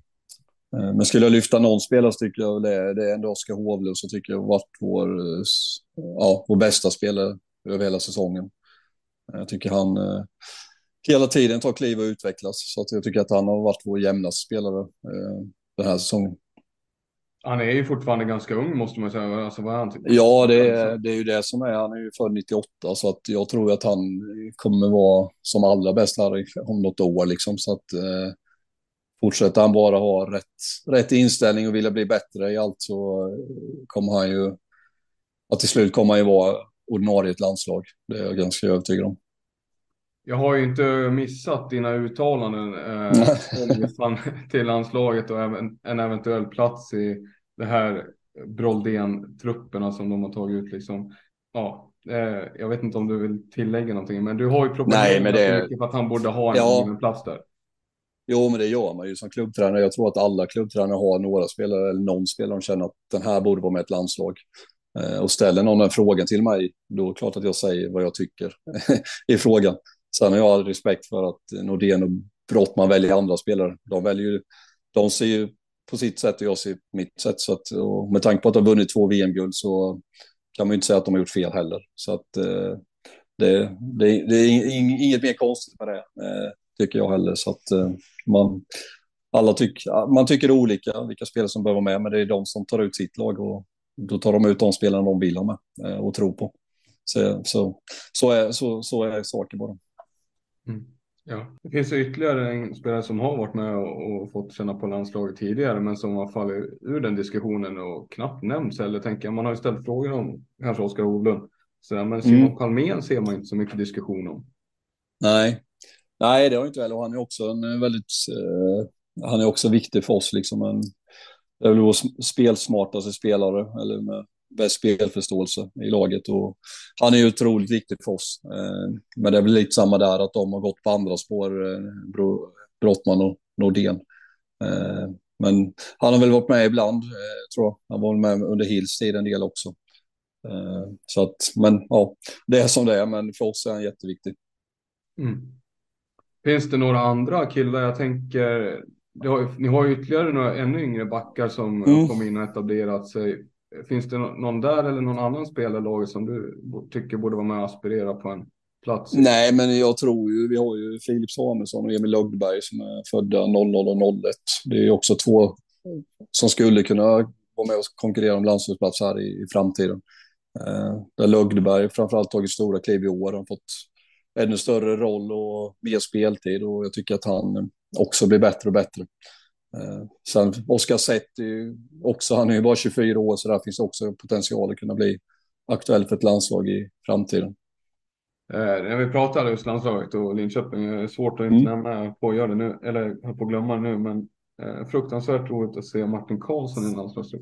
[SPEAKER 7] Eh, men skulle jag lyfta någon spelare så tycker jag det är, det är ändå Oskar Hovle, så tycker jag har varit vår, eh, ja, vår bästa spelare över hela säsongen. Jag tycker han eh, hela tiden tar kliv och utvecklas. Så att jag tycker att han har varit vår jämnaste spelare eh, den här säsongen.
[SPEAKER 6] Han är ju fortfarande ganska ung, måste man säga. Alltså, vad han
[SPEAKER 7] ja, det är, det är ju det som är. Han är ju född nittioåtta, så att jag tror att han kommer vara som allra bäst här om något år. Liksom. Så att eh, fortsätter han bara ha rätt, rätt inställning och vilja bli bättre i allt, så kommer han ju att till slut kommer han ju vara ordinarie ett landslag. Det är jag ganska övertygad om.
[SPEAKER 6] Jag har ju inte missat dina uttalanden eh, till landslaget och även en eventuell plats i det här Broldén-trupperna som de har tagit ut. Liksom. Ja, eh, jag vet inte om du vill tillägga någonting, men du har ju propagerat det... för att han borde ha en ja. plats där.
[SPEAKER 7] Jo, men det gör man ju som klubbtränare. Jag tror att alla klubbtränare har några spelare eller någon spelare som känner att den här borde vara med ett landslag. Och ställer någon den frågan till mig, då är det klart att jag säger vad jag tycker i frågan. Sen har jag all respekt för att Nordén och Brottman väljer andra spelare. De väljer ju, de ser ju på sitt sätt och jag ser mitt sätt. Så att, och med tanke på att de har vunnit två V M-guld så kan man ju inte säga att de har gjort fel heller. Så att eh, det, det, det är inget mer konstigt med det, eh, tycker jag heller. Så att eh, man, alla tyck, man tycker olika vilka spelare som behöver vara med, men det är de som tar ut sitt lag och då tar de ut de spelarna de vill ha med eh, och tror på. Så, så, så, är, så, så är saker bara.
[SPEAKER 6] Mm. Ja. Det finns ju ytterligare en spelare som har varit med och, och fått känna på landslaget tidigare, men som har fallit ur den diskussionen och knappt nämnts. Eller tänker jag, man har ju ställt frågor om kanske Oskar Hovlund. Så, men Simon mm. Palmén ser man inte så mycket diskussion om.
[SPEAKER 7] Nej, Nej det har inte väl. Och han är också en väldigt, eh, han är också viktig för oss. Liksom en, det är väl vår spelsmartaste spelare, eller med bäst spelförståelse i laget. Och han är ju otroligt viktig för oss. Eh, men det är väl lite samma där, att de har gått på andra spår, eh, Brottman och Nordén. Eh, men han har väl varit med ibland, eh, tror jag. Han var med under Hills tid en del också. Eh, så att, men ja, det är som det är, men för oss är han jätteviktig.
[SPEAKER 6] Mm. Finns det några andra killar? Jag tänker, har, ni har ju ytterligare några ännu yngre backar som mm. kom in och etablerat sig. Finns det någon där eller någon annan spelare som du tycker borde vara med och aspirera på en plats?
[SPEAKER 7] Nej, men jag tror ju, vi har ju Filip Samuelsson och Emil Lögdberg som är födda noll noll och noll ett. Det är ju också två som skulle kunna vara med och konkurrera om landslagsplats här i, i framtiden. Eh, där Lögdberg framförallt tagit stora kliv i år. Han har fått ännu större roll och mer speltid, och jag tycker att han också blir bättre och bättre. Eh, sen Oskar Sett också, han är ju bara tjugofyra år, så där finns också potential att kunna bli aktuell för ett landslag i framtiden.
[SPEAKER 6] Eh, när vi pratade just landslaget och Linköping, är svårt att inte mm. nämna på att göra det nu, eller på att glömma det nu, men eh, fruktansvärt roligt att se Martin Karlsson i landslaget.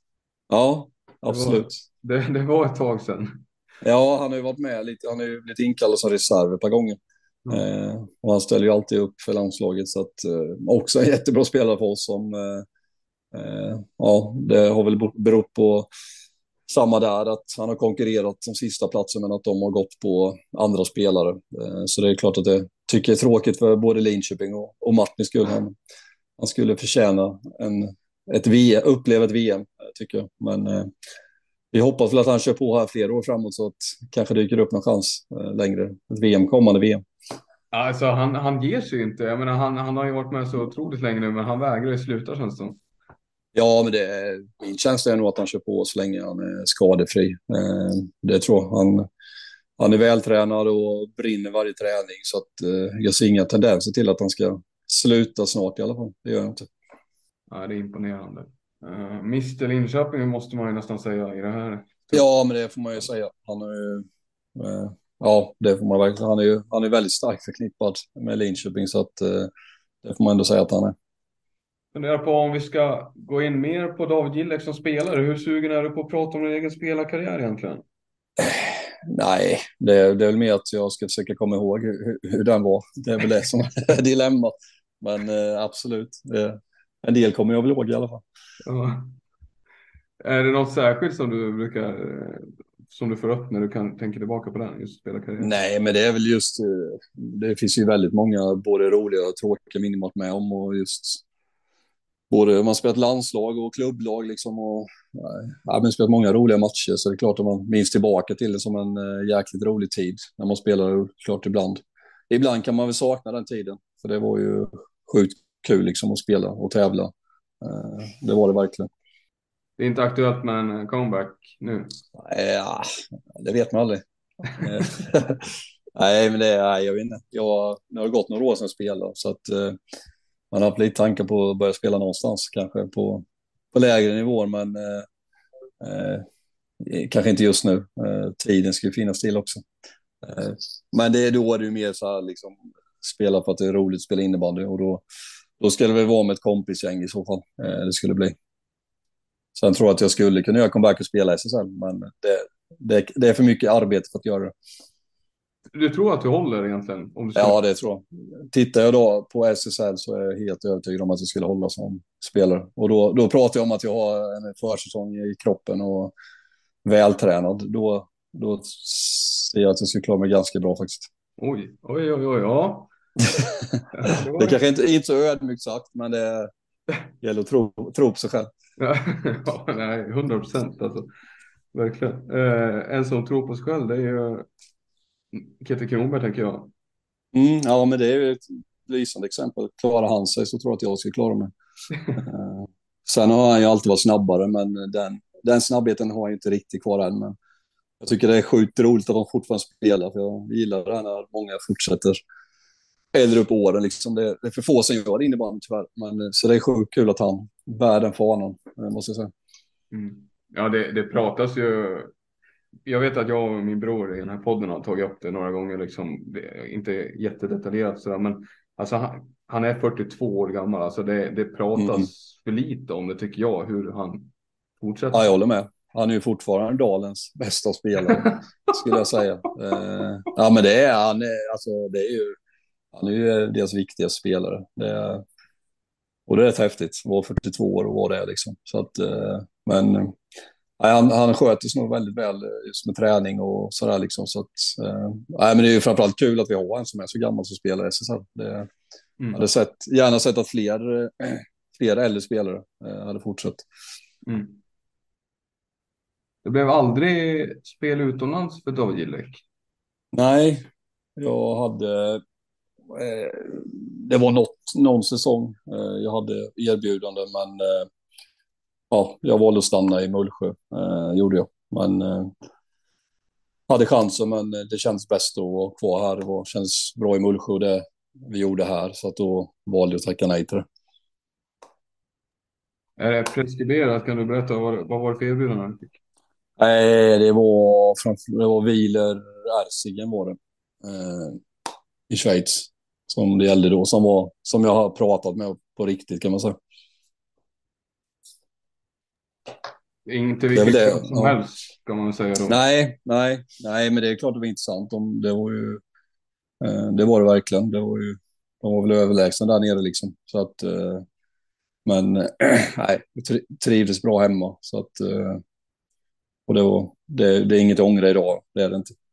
[SPEAKER 7] Ja, absolut.
[SPEAKER 6] Det var, det, det var ett tag sedan.
[SPEAKER 7] Ja, han har ju varit med lite, han har ju blivit inkallad som reserv ett par gånger. Mm. Eh, och han ställer ju alltid upp för landslaget, så att eh, också en jättebra spelare för oss som eh, eh, ja, det har väl berott på samma där, att han har konkurrerat som sista platsen, men att de har gått på andra spelare. Eh, så det är klart att det tycker jag är tråkigt för både Linköping och, och Martin skulle han, han skulle förtjäna en, ett V M, uppleva ett V M, tycker jag. Men eh, vi hoppas väl att han kör på här flera år framåt, så att kanske dyker upp någon chans eh, längre. Ett V M, kommande V M.
[SPEAKER 6] Alltså han, han ger sig inte. Jag menar, han, han har ju varit med så otroligt länge nu, men han vägrar ju sluta, känns det.
[SPEAKER 7] Ja, men det är, min känsla är nog att han kör på så länge han är skadefri. Eh, det tror jag. Han, han är vältränad och brinner varje träning, så att eh, jag ser inga tendenser till att han ska sluta snart i alla fall. Det gör jag inte.
[SPEAKER 6] Ja, det är imponerande. Uh, mister Linköping måste man ju nästan säga i det här.
[SPEAKER 7] Ja, men det får man ju säga. Han är ju, uh, ja, det får man verkligen. Han är ju han är väldigt starkt förknippad med Linköping, så att uh, det får man ändå säga att han är.
[SPEAKER 6] Funderar på om vi ska gå in mer på David Gillek som spelare. Hur sugen är du på att prata om din egen spelarkarriär egentligen?
[SPEAKER 7] Nej, det är, det är väl mer att jag ska försöka komma ihåg hur, hur den var. Det är väl det som är dilemmat. Men uh, absolut, det, en del kommer jag väl ihåg i alla fall.
[SPEAKER 6] Ja. Är det något särskilt som du brukar, som du får upp när du kan tänka tillbaka på den, just spelarkarriären?
[SPEAKER 7] Nej, men det är väl just, det finns ju väldigt många både roliga och tråkiga minnen att med om, och just både man har spelat landslag och klubblag liksom, och ja, men spelat många roliga matcher, så det är klart att man minns tillbaka till det som en uh, jäkligt rolig tid när man spelar, klart ibland. Ibland kan man väl sakna den tiden, för det var ju sjukt kul liksom att spela och tävla. Uh, det var det verkligen.
[SPEAKER 6] Det är inte aktuellt med en comeback nu?
[SPEAKER 7] Ja, det vet man aldrig. Nej, men det är, jag vet inte. Jag, det har gått några år sedan jag spelade, så att uh, man har haft lite tankar på att börja spela någonstans, kanske på, på lägre nivåer, men uh, uh, kanske inte just nu. Uh, tiden ska ju finnas till också. Uh, men det, då är det ju mer så här, liksom, spela för att det är roligt att spela innebandy, och då, då ska det väl vara med ett kompisgäng i så fall. Uh, det skulle bli. Sen tror jag att jag skulle kunna göra comeback och spela S S L, men det, det, det är för mycket arbete för att göra det.
[SPEAKER 6] Du tror att du håller egentligen? Om du skulle...
[SPEAKER 7] Ja, det tror jag. Tittar jag då på S S L så är jag helt övertygad om att jag skulle hålla som spelare. Och då, då pratar jag om att jag har en försäsong i kroppen och vältränad. Då, då ser jag att jag skulle klara mig ganska bra faktiskt.
[SPEAKER 6] Oj, oj, oj, oj, ja.
[SPEAKER 7] Det, var... det kanske inte är inte så ödmjukt sagt, men det, gäller att tro, tro på sig själv.
[SPEAKER 6] Ja, nej, hundra procent alltså. Verkligen. Eh, en som tror på sig själv, det är ju Kete Kronberg, tänker jag.
[SPEAKER 7] Mm, ja, men det är ju ett lysande exempel. Klarar han sig så tror jag att jag ska klara mig. eh, sen har han ju alltid varit snabbare, men den, den snabbheten har jag inte riktigt kvar än. Men jag tycker det är sjukt roligt att de fortfarande spelar, för jag gillar det här när många fortsätter äldre upp åren. Liksom. Det, det är för få som gör det innebandy tyvärr. Men, så det är sjukt kul att han bär den fanan, måste jag säga.
[SPEAKER 6] Mm. Ja, det, det pratas ju. Jag vet att jag och min bror i den här podden har tagit upp det några gånger. Liksom, det är inte jättedetaljerat sådär, men alltså, han, han är fyrtiotvå år gammal. Alltså, det, det pratas mm. för lite om det, tycker jag, hur han fortsätter.
[SPEAKER 7] Ja, jag håller med. Han är ju fortfarande Dalens bästa spelare, skulle jag säga. Eh, ja, men det är han. Är, alltså, det är ju, han är ju deras viktigaste spelare. Det är, och det är rätt häftigt att vara fyrtiotvå år och vara det liksom. Så att, eh, men nej, han, han sköter sig nog väldigt väl just med träning och sådär liksom. Så att, eh, nej, men det är ju framförallt kul att vi har en som är så gammal som spelar i S S L. Det, mm. hade sett, gärna sett att fler, eh, fler äldre spelare eh, hade fortsatt.
[SPEAKER 6] Mm. Det blev aldrig spel utomlands för David Gillek?
[SPEAKER 7] Nej, jag hade... Eh, det var något, någon säsong. Eh, jag hade erbjudande, men eh, ja, jag valde att stanna i Mullsjö. Eh, gjorde jag. Men eh, hade chansen, men det känns bäst att vara kvar här. Det var, känns bra i Mullsjö det vi gjorde här. Så att då valde jag att tacka nej till det.
[SPEAKER 6] Är det preskriberat? Kan du berätta vad, vad var det för erbjudande?
[SPEAKER 7] Nej, det var framför, det var Wieler Erzigen var det. Eh, I Schweiz. Som det gällde då. Som, var, som jag har pratat med på riktigt, kan man säga.
[SPEAKER 6] Inte vilket det det, som ja. helst, kan man säga då.
[SPEAKER 7] Nej, nej, nej, men det är klart det var intressant. De, det var ju, eh, det var det verkligen. Det var ju, de var väl överlägsna där nere liksom. Så att, eh, men eh, nej, jag trivdes bra hemma. Så att, eh, och det, var, det, det är inget att ångra idag, det är det inte.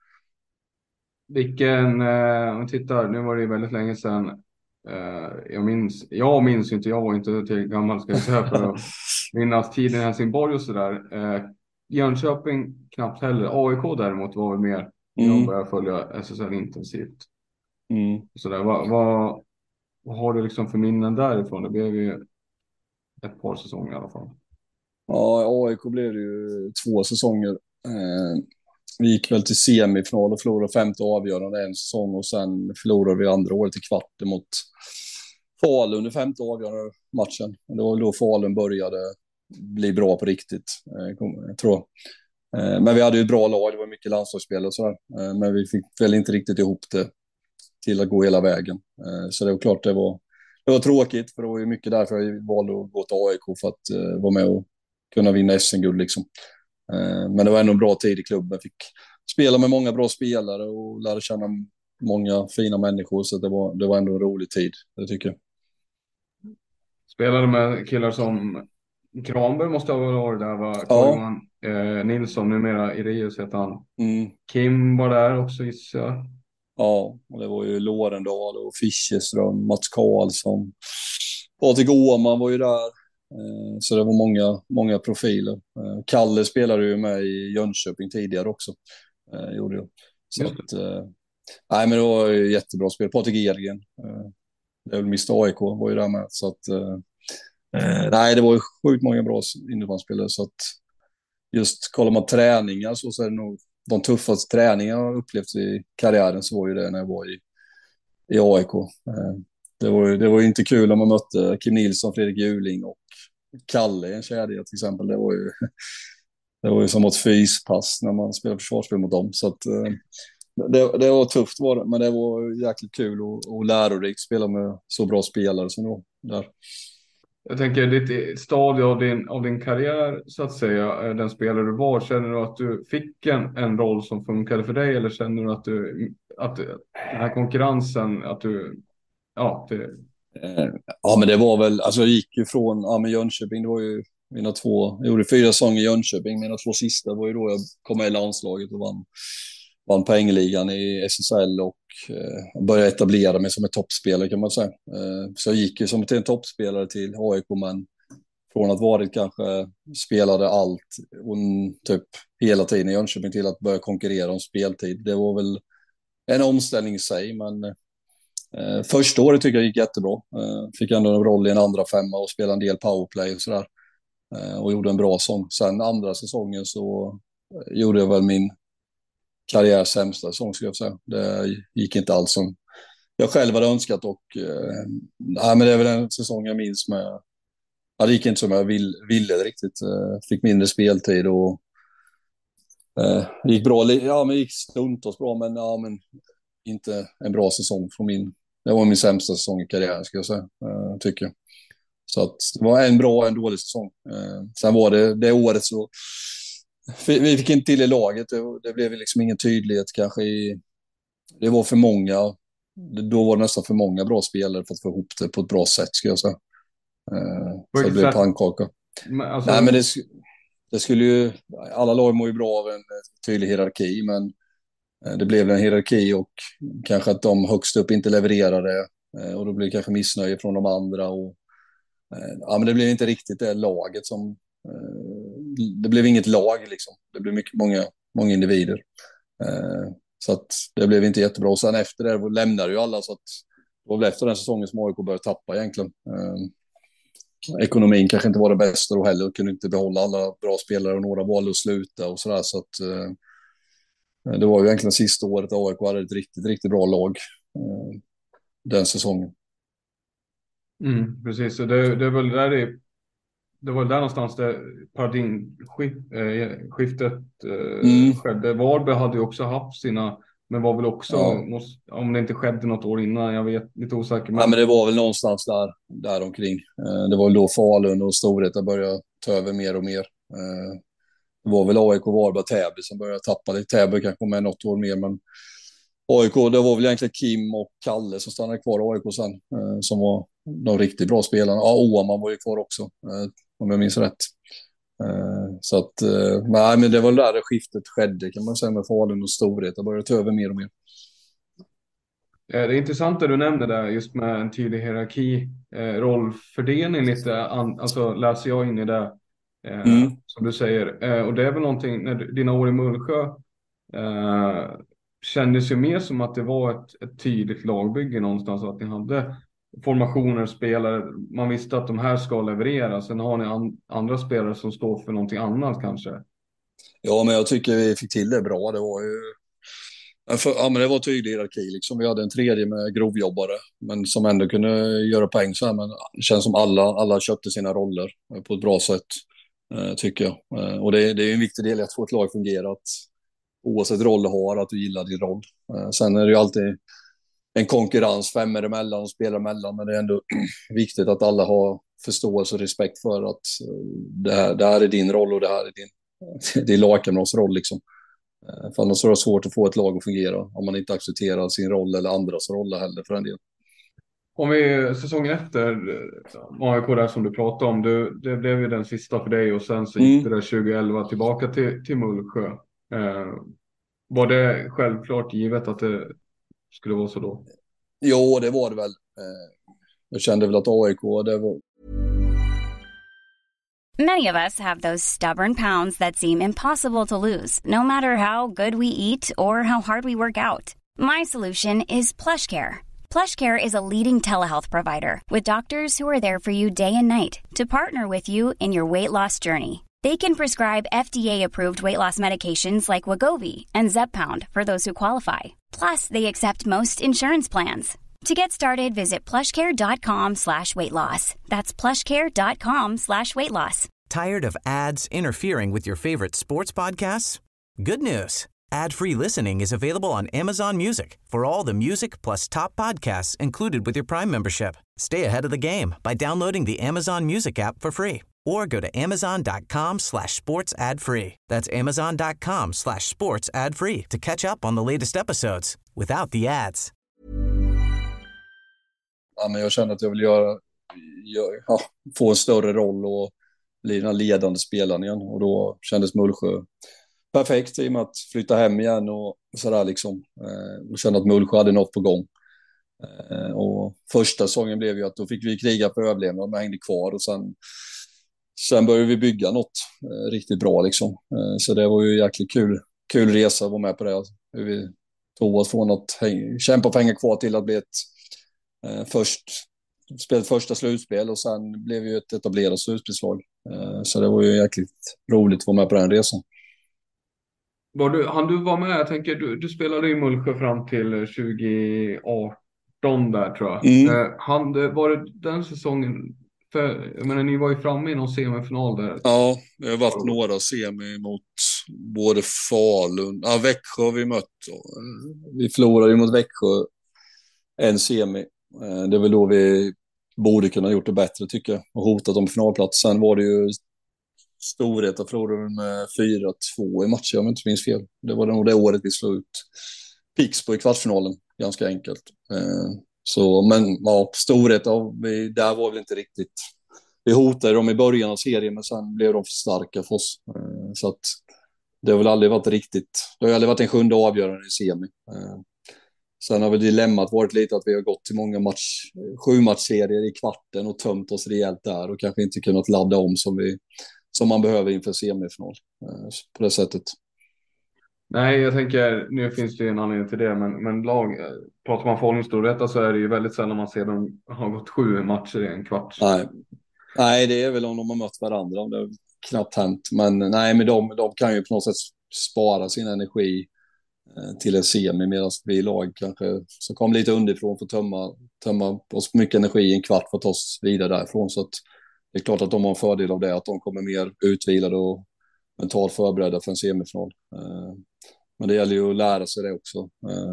[SPEAKER 6] Vilken, eh, om vi tittar, nu var det ju väldigt länge sedan. Eh, jag minns, jag minns ju inte, jag var inte till gammal, ska jag säga, för att minnas tiden i Helsingborg och sådär. Eh, Jönköping knappt heller. A I K däremot var väl mer. Mm. Jag började följa S S L intensivt.
[SPEAKER 7] Mm.
[SPEAKER 6] Sådär. Vad, vad, vad har du liksom för minnen därifrån? Det blev ju ett par säsonger i alla fall.
[SPEAKER 7] Ja, A I K blev det ju två säsonger. Eh, vi gick väl till semifinal och förlorade femte avgörande en säsong, och sen förlorade vi andra året i kvart mot Falun i femte avgörande matchen. Det var då Falun började bli bra på riktigt, jag tror. Men vi hade ju ett bra lag, det var mycket landslagsspel och sådär. Men vi fick väl inte riktigt ihop det till att gå hela vägen. Så det var klart det var, det var tråkigt, för det var ju mycket därför jag valde att gå till A I K, för att vara med och kunna vinna S M-guld liksom. Men det var ändå en bra tid i klubben. Fick spela med många bra spelare och lära känna många fina människor, så det var, det var ändå en rolig tid, det tycker jag.
[SPEAKER 6] Spelade med killar som Kranberg måste ha varit där, va?
[SPEAKER 7] Ja.
[SPEAKER 6] Eh, Nilsson, numera Ireus heter han.
[SPEAKER 7] Mm.
[SPEAKER 6] Kim var där också, gissar jag.
[SPEAKER 7] Ja, och det var ju Lorendal och Fischerström, Mats Karlsson. Patrik Åhman var ju där. Eh, så det var många, många profiler. Eh, Kalle spelade ju med i Jönköping tidigare också. Eh, gjorde jag. Så att, eh, nej, men det var ju jättebra spel. Patrik Edgren. Eh, det är väl mister A I K var ju där med. Så att, eh, eh, nej, det var ju sjukt många bra innebandyspelare. Så att just kollar man träningar så, så är det nog de tuffaste träningarna jag upplevt i karriären, så var ju det när jag var i, i A I K. Eh, det var ju det var ju inte kul om man mötte Kim Nilsson, Fredrik Juling och Kalle i en kedja till exempel. Det var ju, det var ju som ett fyspass när man spelade försvarsspel mot dem. Så att, eh, det, det var tufft var det, men det var jäkligt kul och, och lärorikt att spela med så bra spelare som då där.
[SPEAKER 6] Jag tänker ditt stadie av din, av din karriär, så att säga, den spelare du var, känner du att du fick en, en roll som funkade för dig, eller känner du att du, att den här konkurrensen, att du, ja, det...
[SPEAKER 7] Ja, men det var väl, alltså jag gick ju från, ja men Jönköping, det var ju mina två, jag gjorde fyra säsonger i Jönköping, mina två sista var ju då jag kom med i landslaget och vann, vann poängligan i S S L och eh, började etablera mig som en toppspelare kan man säga. Eh, så jag gick ju som till en toppspelare till A I K, men från att varit kanske spelade allt och typ hela tiden i Jönköping till att börja konkurrera om speltid. Det var väl en omställning i sig, men eh, första året tycker jag gick jättebra. Eh, fick ändå en roll i en andra femma och spelade en del powerplay och sådär. Eh, och gjorde en bra säsong. Sen andra säsongen så gjorde jag väl min karriärs sämsta säsong, skulle jag säga. Det gick inte alls som jag själv hade önskat och eh, nej, men det är väl en säsong jag minns med. Ja, det gick inte som jag vill, ville riktigt. Eh, fick mindre speltid och eh, det gick bra. Ja, men det gick stundtals bra, men, ja, men inte en bra säsong för min. Det var min sämsta säsong i karriären, ska jag säga, eh, tycker jag. Så att det var en bra och en dålig säsong. Eh, sen var det det året så vi fick inte till i laget. Det, det blev liksom ingen tydlighet kanske i, det var för många. Då var det nästan för många bra spelare för att få ihop det på ett bra sätt, ska jag säga. Uh, så det blev pannkaka. Men, alltså... Nej, men det, det skulle ju, alla lag mår ju bra av en tydlig hierarki, men uh, det blev en hierarki och kanske att de högst upp inte levererade uh, och då blev det kanske missnöje från de andra och uh, ja, men det blev inte riktigt det laget som uh, det blev inget lag liksom. Det blev mycket, många, många individer. Uh, så att det blev inte jättebra. Och sen efter det lämnade ju alla, så att det var väl efter den säsongen som A I K började tappa egentligen. Uh, ekonomin kanske inte var det bästa då heller. Kunde inte behålla alla bra spelare och några valde att sluta och sådär. Så att uh, det var ju egentligen sista året A I K hade ett riktigt, riktigt bra lag uh, den säsongen.
[SPEAKER 6] Mm, precis, så det, det är väl där det Det var där någonstans det paradigmskiftet eh, mm. skedde. Varberg hade ju också haft sina, men var väl också, ja. måste, om det inte skedde något år innan, jag vet, lite osäker. Men... Ja,
[SPEAKER 7] men det var väl någonstans där, där omkring. Eh, det var väl då Falun och Storvreta började ta över mer och mer. Eh, det var väl A I K, Varberg, Täby som började tappa lite. Täby kanske kom med något år mer, men A I K, det var väl egentligen Kim och Kalle som stannade kvar i A I K sen, eh, som var de riktigt bra spelarna. Ja, Åman var ju kvar också. Eh, om jag minns rätt. Uh, så att, uh, nej, men det var där det skiftet skedde, kan man säga, med Falun och Storhet. Det började ta över mer och mer.
[SPEAKER 6] Det är intressant det du nämnde där, just med en tydlig hierarki, eh, rollfördelning lite, an, alltså läser jag in i det, eh, mm. som du säger. Eh, och det är väl någonting, när du, dina år i Mullsjö eh, kändes ju mer som att det var ett, ett tydligt lagbygge någonstans, att ni hade formationer, spelare, man visste att de här ska leverera. Sen har ni an, andra spelare som står för någonting annat kanske.
[SPEAKER 7] Ja, men jag tycker vi fick till det bra. Det var ju för, ja, men det var tydlig hierarki liksom. Vi hade en tredje med grovjobbare, men som ändå kunde göra poäng så här. Men det känns som alla, alla köpte sina roller på ett bra sätt, eh, tycker jag. Eh, och det, det är en viktig del i att få ett lag fungera, att oavsett roll du har, att du gillar din roll. Eh, sen är det ju alltid en konkurrens femmer emellan och spelare emellan, men det är ändå viktigt att alla har förståelse och respekt för att det här, det här är din roll och det här är din, det är lagkamrats roll liksom. För annars är det svårt att få ett lag att fungera om man inte accepterar sin roll eller andras roller heller för en del.
[SPEAKER 6] Om vi säsongen efter A I K där som du pratade om, du, det blev ju den sista för dig och sen så gick mm. det där tjugoelva tillbaka till, till Mullsjö. Eh, var det självklart givet att det skulle vara så då?
[SPEAKER 7] Jo, det var det väl. Jag kände väl att A I K, det var...
[SPEAKER 8] Many of us have those stubborn pounds that seem impossible to lose, no matter how good we eat or how hard we work out. My solution is PlushCare. PlushCare is a leading telehealth provider with doctors who are there for you day and night to partner with you in your weight loss journey. They can prescribe F D A-approved weight loss medications like Wegovy and Zepbound for those who qualify. Plus, they accept most insurance plans. To get started, visit plushcare.com slash weight loss. That's plushcare.com slash weight loss.
[SPEAKER 5] Tired of ads interfering with your favorite sports podcasts? Good news. Ad-free listening is available on Amazon Music for all the music plus top podcasts included with your Prime membership. Stay ahead of the game by downloading the Amazon Music app for free or go to amazon.com slash sports ad free. That's amazon.com slash sports ad free to catch up on the latest episodes without the ads.
[SPEAKER 7] Ja, men jag känner att jag vill göra, göra, ja, få en större roll och bli den här ledande spelaren igen. Och då kändes Mullsjö perfekt i och med att flytta hem igen och sådär liksom. Eh, och känna att Mullsjö hade något på gång. Eh, och första säsongen blev ju att då fick vi kriga för överlevnad, men hängde kvar och sen, sen började vi bygga något eh, riktigt bra liksom. Eh, så det var ju jäkligt kul, kul resa att vara med på det. Alltså. Hur vi tog oss från att häng, kämpa för att hänga kvar till att bli ett eh, först spelat första slutspel och sen blev vi ett etablerat slutspelslag. Eh, så det var ju jäkligt roligt att vara med på den resan.
[SPEAKER 6] Var du, han du var med, jag tänker, du, du spelade i Mullsjö fram till tjugo arton där tror jag.
[SPEAKER 7] Mm.
[SPEAKER 6] Eh, han, det- var det den säsongen, för, jag menar, ni var ju framme i någon semifinal där.
[SPEAKER 7] Ja, det har varit några semi mot både Falun, ja Växjö har vi mött. Vi förlorade ju mot Växjö en semi. Eh, Det är väl då vi borde kunna gjort det bättre tycker jag och hotat om finalplats. Sen var det ju storhet och förlorade med fyra två i matcher, om jag inte minns fel. Det var nog det året vi slog ut Pixbo i kvartsfinalen, ganska enkelt. Eh, Så, men ja, storhet, ja, vi, där var väl inte riktigt. Vi hotade dem i början av serien, men sen blev de för starka för oss. Eh, Så att det har väl aldrig varit riktigt. Det har aldrig varit en sjunde avgörande i semi. Eh, Sen har väl dilemmat varit lite att vi har gått till många match, sju matchserier i kvarten och tömt oss rejält där och kanske inte kunnat ladda om som, vi, som man behöver inför semifinal eh, på det sättet.
[SPEAKER 6] Nej, jag tänker, nu finns det ju en anledning till det, men, men lag, eh, pratar man Falun storhet så är det ju väldigt sällan man ser dem har gått sju matcher i en kvart.
[SPEAKER 7] Nej. nej, det är väl om de har mött varandra, om det är knappt hänt. Men nej, men de, de kan ju på något sätt spara sin energi till en semi medan vi lag kanske så kom lite underifrån för att tömma, tömma oss mycket energi i en kvart för att ta oss vidare därifrån. Så att det är klart att de har en fördel av det, att de kommer mer utvilade och mentalt förberedda för en semifinal. Men det gäller ju att lära sig det också.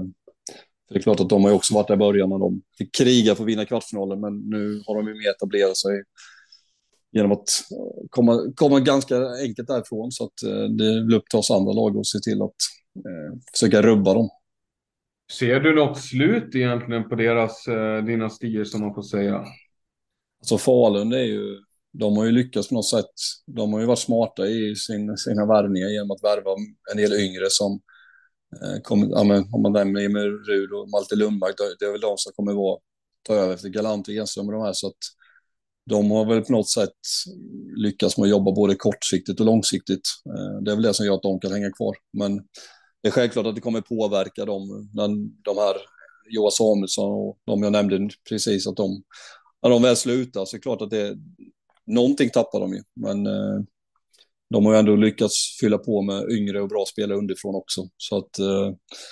[SPEAKER 7] För det är klart att de har ju också varit där i början när de fick kriga för att vinna kvartsfinalen, men nu har de ju mer etablerat sig genom att komma, komma ganska enkelt därifrån, så att det blir upp till oss andra lag och se till att eh, försöka rubba dem.
[SPEAKER 6] Ser du något slut egentligen på deras eh, dynastier, som man får säga?
[SPEAKER 7] Alltså Falun, det är ju, de har ju lyckats på något sätt. De har ju varit smarta i sin, sina värvningar genom att värva en del yngre som eh, kommer, ja, men, om man nämner Emil Rud och Malte Lundmark, det är väl de som kommer vara, ta över efter Galant och Enström och de här, så att de har väl på något sätt lyckats med att jobba både kortsiktigt och långsiktigt. Det är väl det som gör att de kan hänga kvar. Men det är självklart att det kommer påverka dem. När de här Johan Samuelsson och de jag nämnde precis, att de, när de väl slutar så är det klart att det, någonting tappar de ju. Men eh, de har ju ändå lyckats fylla på med yngre och bra spelare underifrån också. Så att eh,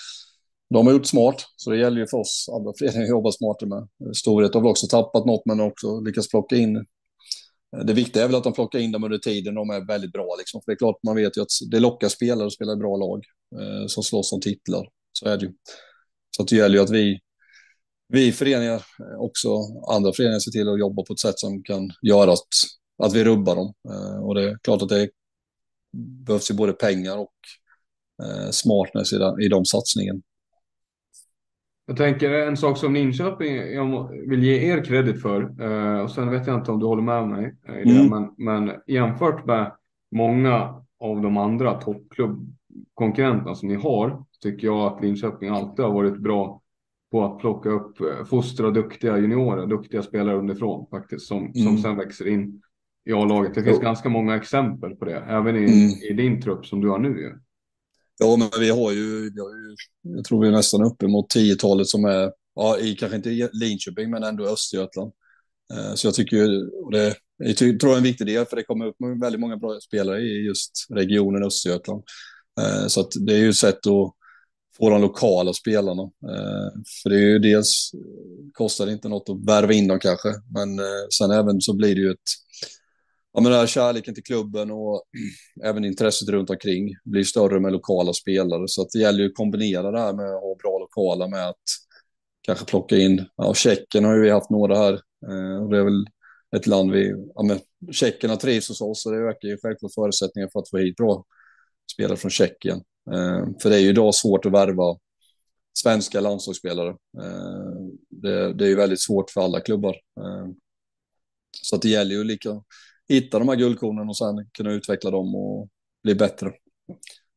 [SPEAKER 7] de har gjort smart, så det gäller ju för oss andra föreningar att jobba smartare med. Storhet har väl också tappat något, men också lyckats plocka in. Det viktiga är väl att de plockar in dem under tiden de är väldigt bra. Liksom. För det är klart, man vet ju att det lockar spelare att spela i bra lag eh, som slåss om titlar. Så är det ju. Så det gäller ju att vi, vi föreningar, också andra föreningar, ser till att jobba på ett sätt som kan göra att, att vi rubbar dem. Eh, och det är klart att det behövs ju både pengar och eh, smartness i, den, i de satsningen.
[SPEAKER 6] Jag tänker en sak som Linköping, jag vill ge er kredit för, eh, och sen vet jag inte om du håller med mig i det, mm. men, men jämfört med många av de andra toppklubbkonkurrenterna som ni har, tycker jag att Linköping alltid har varit bra på att plocka upp, fostra duktiga juniorer, duktiga spelare underifrån faktiskt, som, mm. som sen växer in i A-laget. Det finns oh. ganska många exempel på det, även i, mm. i din trupp som du har nu ju.
[SPEAKER 7] Ja, men vi har ju, vi har ju, jag tror vi är nästan uppe mot tiotalet som är, ja, i kanske inte Linköping, men ändå Östergötland. Eh, så jag tycker ju, och det jag tror jag är en viktig del, för det kommer upp väldigt många bra spelare i just regionen Östergötland. Eh, så att det är ju ett sätt att få de lokala spelarna. Eh, för det är ju dels, kostar det inte något att värva in dem kanske, men eh, sen även så blir det ju ett, ja, men den här kärleken till klubben och även intresset runt omkring blir större med lokala spelare. Så att det gäller ju att kombinera det här med att ha bra lokala med att kanske plocka in, ja, Tjeckien har ju vi haft några här. Eh, och det är väl ett land vi, ja, men Tjeckerna trivs hos oss, så det ökar ju självklart förutsättningar för att få hit bra spelare från Tjeckien. Eh, för det är ju idag svårt att värva svenska landslagsspelare. Eh, det, det är ju väldigt svårt för alla klubbar. Eh, så att det gäller ju lika hitta de här guldkornen och sen kunna utveckla dem och bli bättre.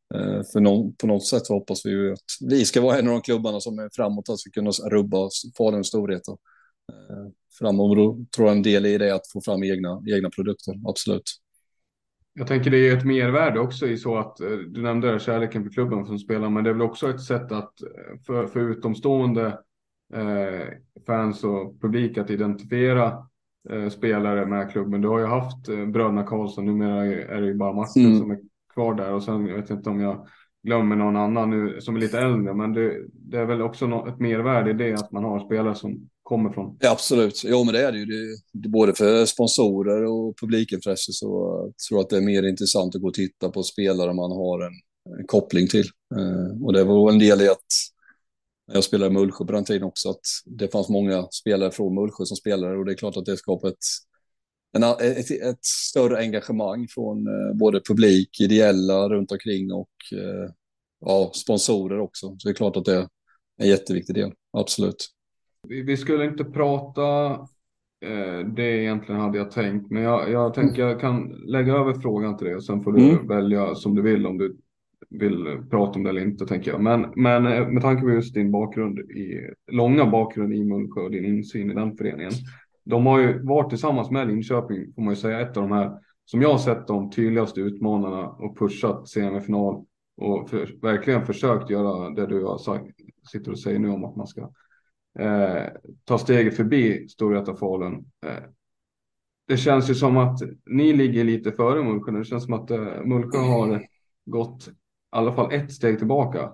[SPEAKER 7] Eh, för någon, på något sätt så hoppas vi ju att vi ska vara en av de klubbarna som är framåt, att vi kunna rubba Faluns storhet. Eh, framåt, och då tror jag en del i det är att få fram egna, egna produkter, absolut.
[SPEAKER 6] Jag tänker det är ett mervärde också i så att du nämnde kärleken för klubben som spelar, men det är väl också ett sätt att för, för utomstående eh, fans och publik att identifiera eh, spelare med klubben. Du har ju haft eh, bröderna Karlsson, numera är det ju bara Martin mm. som är kvar där, och sen jag vet inte om jag glömmer någon annan nu som är lite äldre, men det, det är väl också något, ett mervärde i det att man har spelare som kommer från.
[SPEAKER 7] Ja, absolut. Jo, men det är det ju. Det, det, både för sponsorer och publikintresse så tror jag att det är mer intressant att gå och titta på spelare man har en, en koppling till. Eh, och det var en del i att jag spelade i Mullsjö på den tiden också, att det fanns många spelare från Mullsjö som spelare, och det är klart att det skapar ett, en, ett, ett större engagemang från eh, både publik, ideella runt omkring och eh, ja, sponsorer också. Så det är klart att det är en jätteviktig del, absolut.
[SPEAKER 6] Vi skulle inte prata eh, det egentligen hade jag tänkt, men jag, jag tänker jag kan lägga över frågan till dig och sen får du mm. välja som du vill om du vill prata om det eller inte, tänker jag. Men, men med tanke på just din bakgrund i, långa bakgrund i Mullsjö och din insyn i den föreningen. De har ju varit tillsammans med Linköping, får man ju säga, ett av de här som jag har sett de tydligaste utmanarna och pushat semifinal och för, verkligen försökt göra det du har sagt, sitter och säger nu om att man ska Eh, ta steget förbi Storvreta Falun. Eh, det känns ju som att ni ligger lite före Mullsjö. Det känns som att eh, Mullsjö har gått i alla fall ett steg tillbaka.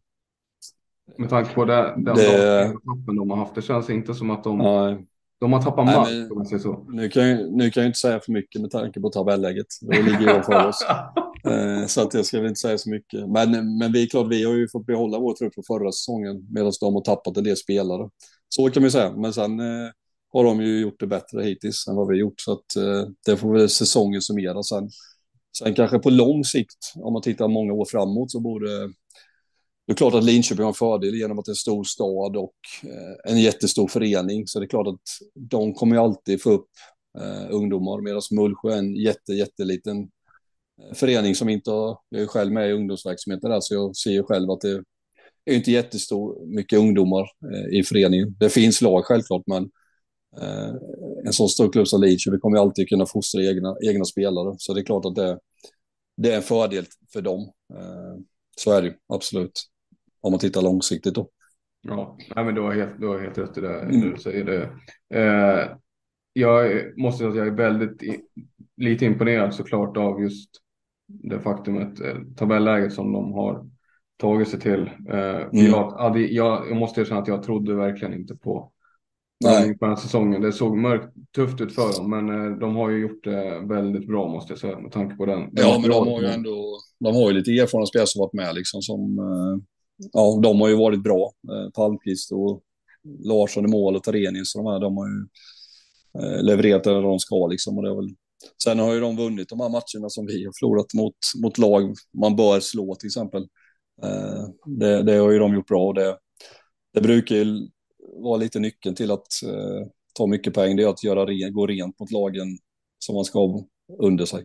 [SPEAKER 6] Med tanke på det, den
[SPEAKER 7] det...
[SPEAKER 6] tappen de har haft. Det känns inte som att de,
[SPEAKER 7] Nej.
[SPEAKER 6] de har tappat mark. Nej, men, så.
[SPEAKER 7] Nu, kan jag, nu kan jag inte säga för mycket med tanke på tabelläget. Det ligger ju för oss. eh, så att jag ska väl inte säga så mycket. Men, men vi är klart, vi har ju fått behålla vår trupp på förra säsongen medan de har tappat en del spelare. Så kan vi säga. Men sen eh, har de ju gjort det bättre hittills än vad vi har gjort. Så att, eh, det får väl säsongen summera sen. Sen kanske på lång sikt, om man tittar många år framåt, så borde... Det är klart att Linköping har en fördel genom att det är en stor stad och eh, en jättestor förening. Så det är klart att de kommer ju alltid få upp eh, ungdomar. Medan Mullsjö är en jätte, jätteliten förening som inte har... Jag är själv med i ungdomsverksamheten där, så jag ser ju själv att det är inte jättestor mycket ungdomar eh, i föreningen. Det finns lag självklart, men eh, en sån stor klubb som Linköping kommer alltid kunna fostra egna, egna spelare. Så det är klart att det, det är en fördel för dem. Eh, så är det absolut. Om man tittar långsiktigt då.
[SPEAKER 6] Ja, nej, men du har helt, du har helt rätt i det mm. när du säger det. Eh, jag måste säga att jag är väldigt i, lite imponerad såklart av just det faktumet, eh, tabelläget som de har tagit sig till. Eh, mm. jag, jag, jag måste erkänna att jag trodde verkligen inte på, på den här säsongen. Det såg mörkt tufft ut för dem, men eh, de har ju gjort det väldigt bra, måste jag säga, med tanke på den.
[SPEAKER 7] Ja, men de har ju ändå, de har ju lite erfarna spelare som varit med liksom, som eh... ja, de har ju varit bra. Eh, Palmqvist och Larsson i mål och Terenius och de här, de har ju eh, levererat det de ska liksom. Och det är väl... Sen har ju de vunnit de här matcherna som vi har förlorat mot, mot lag man bör slå till exempel. Eh, det, det har ju de gjort bra, och det, det brukar ju vara lite nyckeln till att eh, ta mycket poäng. Det är att göra re, gå rent mot lagen som man ska ha under sig.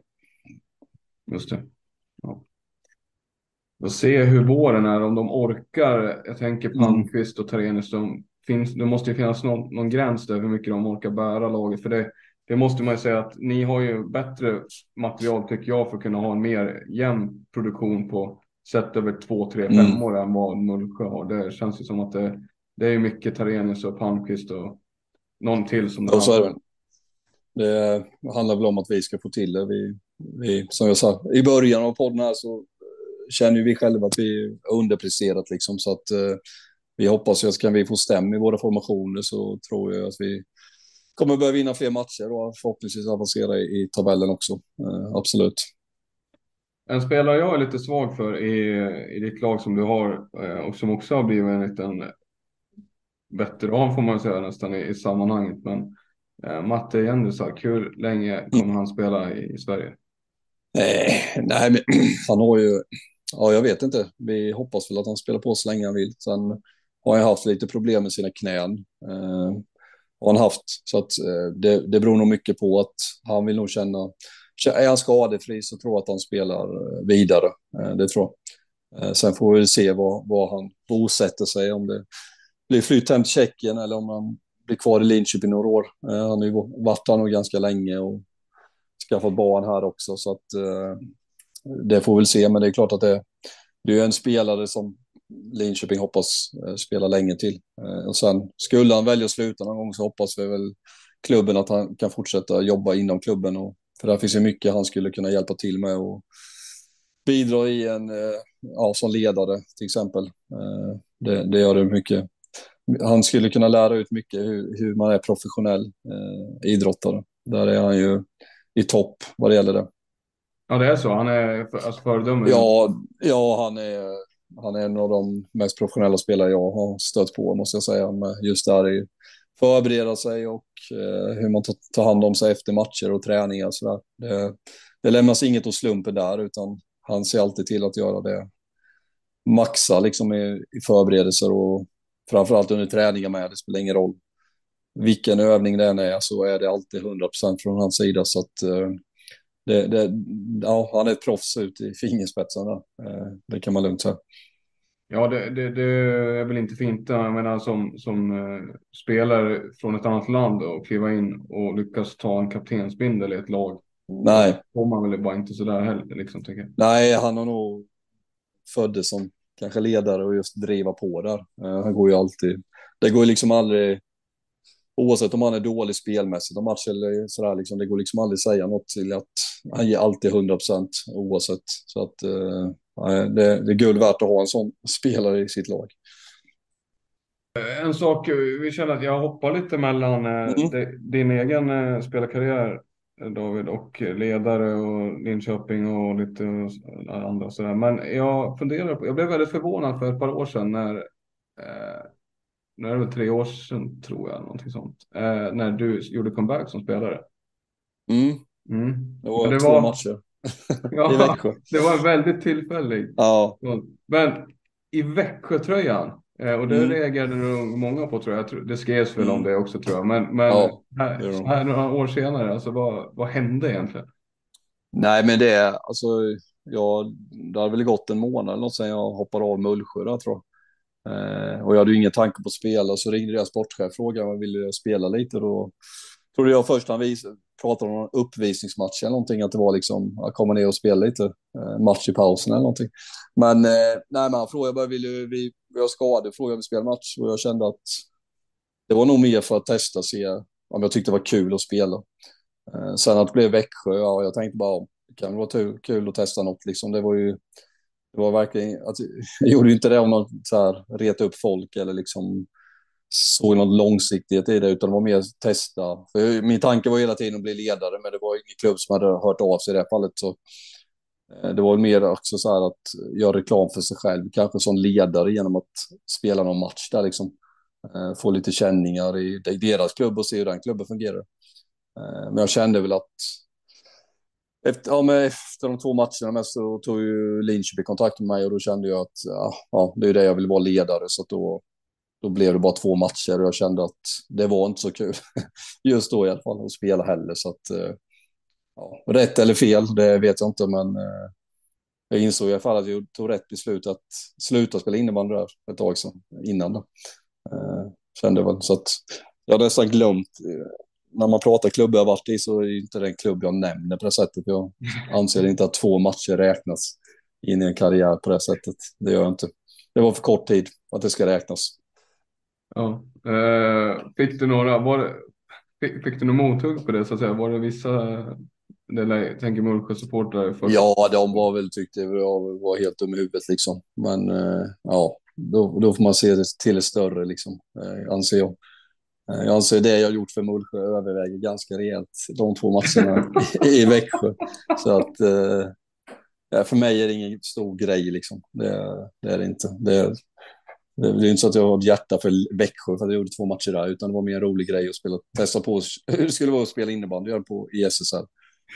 [SPEAKER 6] Just det. Ja. Och se hur våren är, om de orkar. Jag tänker Palmqvist och Terenius, de finns, det måste ju finnas någon, någon gräns där hur mycket de orkar bära laget. För det, det måste man ju säga att ni har ju bättre material, tycker jag, för att kunna ha en mer jämn produktion på sett över två, tre, fem mm. år än vad Mullsjö har. Det känns ju som att det, det är mycket Terenius och Palmqvist och någon till som
[SPEAKER 7] det, ja, det. det handlar väl om att vi ska få till det. Vi, vi, som jag sa i början av podden här, så känner vi själva att vi är underpresterat liksom, så att eh, vi hoppas ju att kan vi få stäm i våra formationer, så tror jag att vi kommer börja vinna fler matcher och förhoppningsvis avancera i, i tabellen också. Eh, absolut.
[SPEAKER 6] En spelare jag är lite svag för i, i ditt lag som du har eh, och som också har blivit en liten veteran, får man säga, nästan i, i sammanhanget, men eh, Matte Jendrusak, hur länge kommer mm. han spela i, i Sverige?
[SPEAKER 7] Eh, nej, men han har ju... Ja, jag vet inte. Vi hoppas väl att han spelar på så länge han vill. Sen har han haft lite problem med sina knän. Eh, har han haft. Så att eh, det, det beror nog mycket på att han vill nog känna... Är han skadefri så tror jag att han spelar vidare. Eh, det tror jag. Eh, sen får vi se vad, vad han bosätter sig, om det blir flytt hem till Tjeckien eller om han blir kvar i Linköping några år. Eh, han har ju varit här nog ganska länge och skaffat barn här också, så att eh, det får vi väl se. Men det är klart att det, det är en spelare som Linköping hoppas eh, spela länge till. Eh, och sen skulle han välja att sluta någon gång, så hoppas vi väl klubben att han kan fortsätta jobba inom klubben. Och, för där finns ju mycket han skulle kunna hjälpa till med och bidra i en, eh, ja, som ledare till exempel. Eh, det, det gör det mycket. Han skulle kunna lära ut mycket hur, hur man är professionell eh, idrottare. Där är han ju i topp vad det gäller det.
[SPEAKER 6] Ja, det är så. Han är för, alltså föredöme.
[SPEAKER 7] Ja, ja han, är, han är en av de mest professionella spelare jag har stött på, måste jag säga. Med just där i förbereda sig och eh, hur man tar, tar hand om sig efter matcher och träningar. Så där. Det, det lämnas inget åt slumpen där, utan han ser alltid till att göra det. Maxa liksom i, i förberedelser och framförallt under träningar med. Det spelar ingen roll vilken övning det än är, så är det alltid hundra procent från hans sida. Så att eh, det, det, ja, han är ett proffs ut i fingerspetsarna. Eh, det kan man lugnt säga.
[SPEAKER 6] Ja, det, det, det är väl inte fint. Jag menar, som, som eh, spelare från ett annat land och kliva in och lyckas ta en kaptensbindel i ett lag.
[SPEAKER 7] Nej.
[SPEAKER 6] Får man väl bara inte sådär heller, liksom, tycker jag.
[SPEAKER 7] Nej, han har nog föddes som kanske ledare och just driva på där. Eh, han går ju alltid, det går liksom aldrig, oavsett om han är dålig spelmässigt om match eller sådär, liksom, det går liksom aldrig säga något till att han ger alltid hundra procent oavsett. Så att eh, det, det är guld värt att ha en sån spelare i sitt lag.
[SPEAKER 6] En sak, vi känner att jag hoppar lite mellan eh,
[SPEAKER 7] Mm.
[SPEAKER 6] de, din egen eh, spelarkarriär, David, och ledare och Linköping och lite eh, andra sådär. Men jag funderar på, jag blev väldigt förvånad för ett par år sedan när, eh, nu är det väl tre år sedan tror jag, någonting sånt, eh, när du gjorde comeback som spelare.
[SPEAKER 7] Mm.
[SPEAKER 6] Mm.
[SPEAKER 7] Det var
[SPEAKER 6] Men det
[SPEAKER 7] två
[SPEAKER 6] var,
[SPEAKER 7] matcher
[SPEAKER 6] ja,
[SPEAKER 7] i Växjö.
[SPEAKER 6] det var en väldigt tillfällig.
[SPEAKER 7] Ja.
[SPEAKER 6] Men i Växjö-tröjan, eh, och det
[SPEAKER 7] Mm.
[SPEAKER 6] reagerade nog många på, tror jag. Jag tror- Det skrevs väl om
[SPEAKER 7] Mm.
[SPEAKER 6] det också, tror jag. Men, men
[SPEAKER 7] Ja,
[SPEAKER 6] här,
[SPEAKER 7] det är
[SPEAKER 6] så
[SPEAKER 7] de.
[SPEAKER 6] här några år senare, alltså vad, vad hände egentligen?
[SPEAKER 7] Nej, men det är alltså, ja, det har väl gått en månad eller något sedan jag hoppade av Mullsjö där, tror jag. Eh, och jag hade ju ingen tanke på att spela, så ringde deras sportchef och frågade om jag ville spela lite. Då trodde jag först han vis- pratade om en uppvisningsmatch eller någonting, att det var liksom att komma ner och spela lite eh, match i pausen eller någonting. Men eh, nej, men han frågade bara, vill vi, vi, vi har skador, frågade om vi spelar match, och jag kände att det var nog mer för att testa och se om jag tyckte det var kul att spela. Eh, sen att det blev Växjö, ja, jag tänkte bara, det kan vara tu- kul att testa något liksom. Det var ju, det var verkligen, alltså, jag gjorde ju inte det om något så här, reta upp folk eller liksom såg något långsiktigt i det, utan det var mer testa. För min tanke var hela tiden att bli ledare, men det var ingen klubb som hade hört av sig i det här fallet. Så eh, det var mer också så här att göra reklam för sig själv, kanske som ledare genom att spela någon match där liksom. Eh, få lite känningar i, i deras klubb och se hur den klubben fungerar. Eh, men jag kände väl att Efter, ja, men efter de två matcherna mest så tog ju Linköping kontakt med mig, och då kände jag att ja, ja, det är det jag vill vara ledare, så att då, då blev det bara två matcher och jag kände att det var inte så kul just då i alla fall att spela heller. Så att, ja, rätt eller fel, det vet jag inte, men eh, jag insåg i alla fall att jag tog rätt beslut att sluta spela innebandy där ett tag sedan, innan då. Eh, kände väl, så att jag hade nästan glömt. När man pratar klubbar jag varit i, så är det inte den klubb jag nämner på det sättet. Jag anser inte att två matcher räknas in i en karriär på det sättet. Det gör jag inte. Det var för kort tid att det ska räknas.
[SPEAKER 6] Ja. Eh, fick du några, var det, fick, fick du några mothugg på det, så att säga? Var det vissa, eller jag tänker Mullsjö-supportrar först?
[SPEAKER 7] Ja, de var väl, tyckte jag var helt dum i huvudet liksom. Men eh, ja, då, då får man se det till det större liksom, eh, anser jag. Jag anser det jag har gjort för Mullsjö överväger ganska rejält de två matcherna i, i Växjö. Så att eh, för mig är det ingen stor grej liksom. Det, det är det inte. Det, det är inte så att jag har ett hjärta för Växjö för att jag gjorde två matcher där, utan det var mer en rolig grej att spela, testa på hur det skulle vara att spela innebandy på i S S L.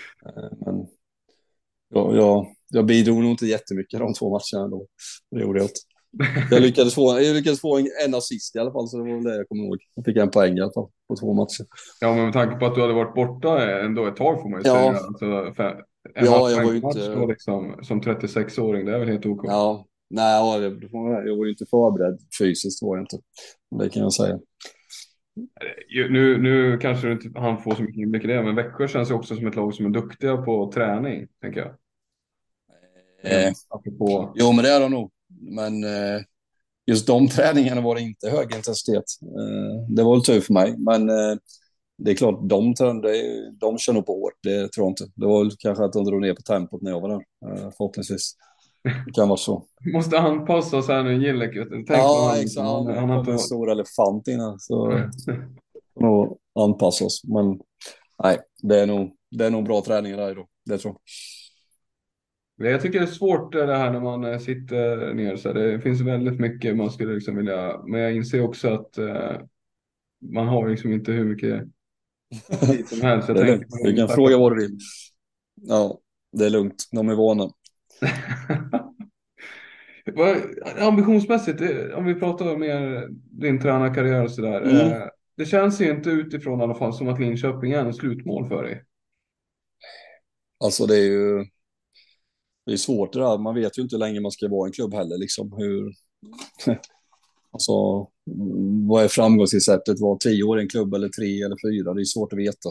[SPEAKER 7] Men jag, jag, jag bidrog nog inte jättemycket de två matcherna då. Det gjorde jag inte. Jag lyckades få, jag lyckades få en, en assist i alla fall, så det var väl det jag kommer ihåg. Jag fick en poäng i alla fall på två matcher.
[SPEAKER 6] Ja, men med tanke på att du hade varit borta ändå ett tag, får man ju
[SPEAKER 7] Ja.
[SPEAKER 6] säga. Alltså, för En
[SPEAKER 7] Ja, jag var ju
[SPEAKER 6] match
[SPEAKER 7] inte...
[SPEAKER 6] då liksom, som trettiosex-åring, det är väl helt ok.
[SPEAKER 7] Ja, nej, ja, det, jag var ju inte förberedd fysiskt, var jag inte. Det kan jag säga.
[SPEAKER 6] Ju- Nu, nu kanske du inte han får så mycket inblick i det, men Växjö känns ju också som ett lag som är duktiga på träning, tänker jag.
[SPEAKER 7] Eh,
[SPEAKER 6] Apropå...
[SPEAKER 7] jo, men det är de nog. Men eh, just de träningarna var det inte hög intensitet. Eh, det var väl tur för mig, men eh, det är klart, de, de, de kör nog på hårt, det tror jag inte. Det var väl kanske att de drog ner på tempot när jag var där, eh, förhoppningsvis. Det kan vara så.
[SPEAKER 6] Måste anpassa sig här nu, Gillek. Tänk på
[SPEAKER 7] Ja,
[SPEAKER 6] han,
[SPEAKER 7] exakt.
[SPEAKER 6] han,
[SPEAKER 7] Han,
[SPEAKER 6] han har
[SPEAKER 7] kom en
[SPEAKER 6] inte...
[SPEAKER 7] stor elefant innan, så får nog anpassa oss. Men nej, det är nog, det är nog bra träningar där då, det tror jag.
[SPEAKER 6] Jag tycker det är svårt det här när man eh, sitter ner så här. Det finns väldigt mycket man skulle liksom vilja, men jag inser också att eh, man har liksom inte hur mycket tid som helst. Jag
[SPEAKER 7] Det är
[SPEAKER 6] tänker
[SPEAKER 7] lugnt.
[SPEAKER 6] på
[SPEAKER 7] Du kan fråga vad du vill. Ja, det är lugnt. De är vana.
[SPEAKER 6] Vad- Ambitionsmässigt, det- om vi pratar mer din tränarkarriär och sådär.
[SPEAKER 7] Mm.
[SPEAKER 6] Eh, det känns ju inte utifrån i alla fall som att Linköping är en slutmål för dig.
[SPEAKER 7] Alltså det är ju det är svårt det där. Man vet ju inte hur länge man ska vara i en klubb heller. Liksom. Hur, alltså, vad är framgångsreceptet? Var tio år i en klubb eller tre eller fyra? Det är svårt att veta.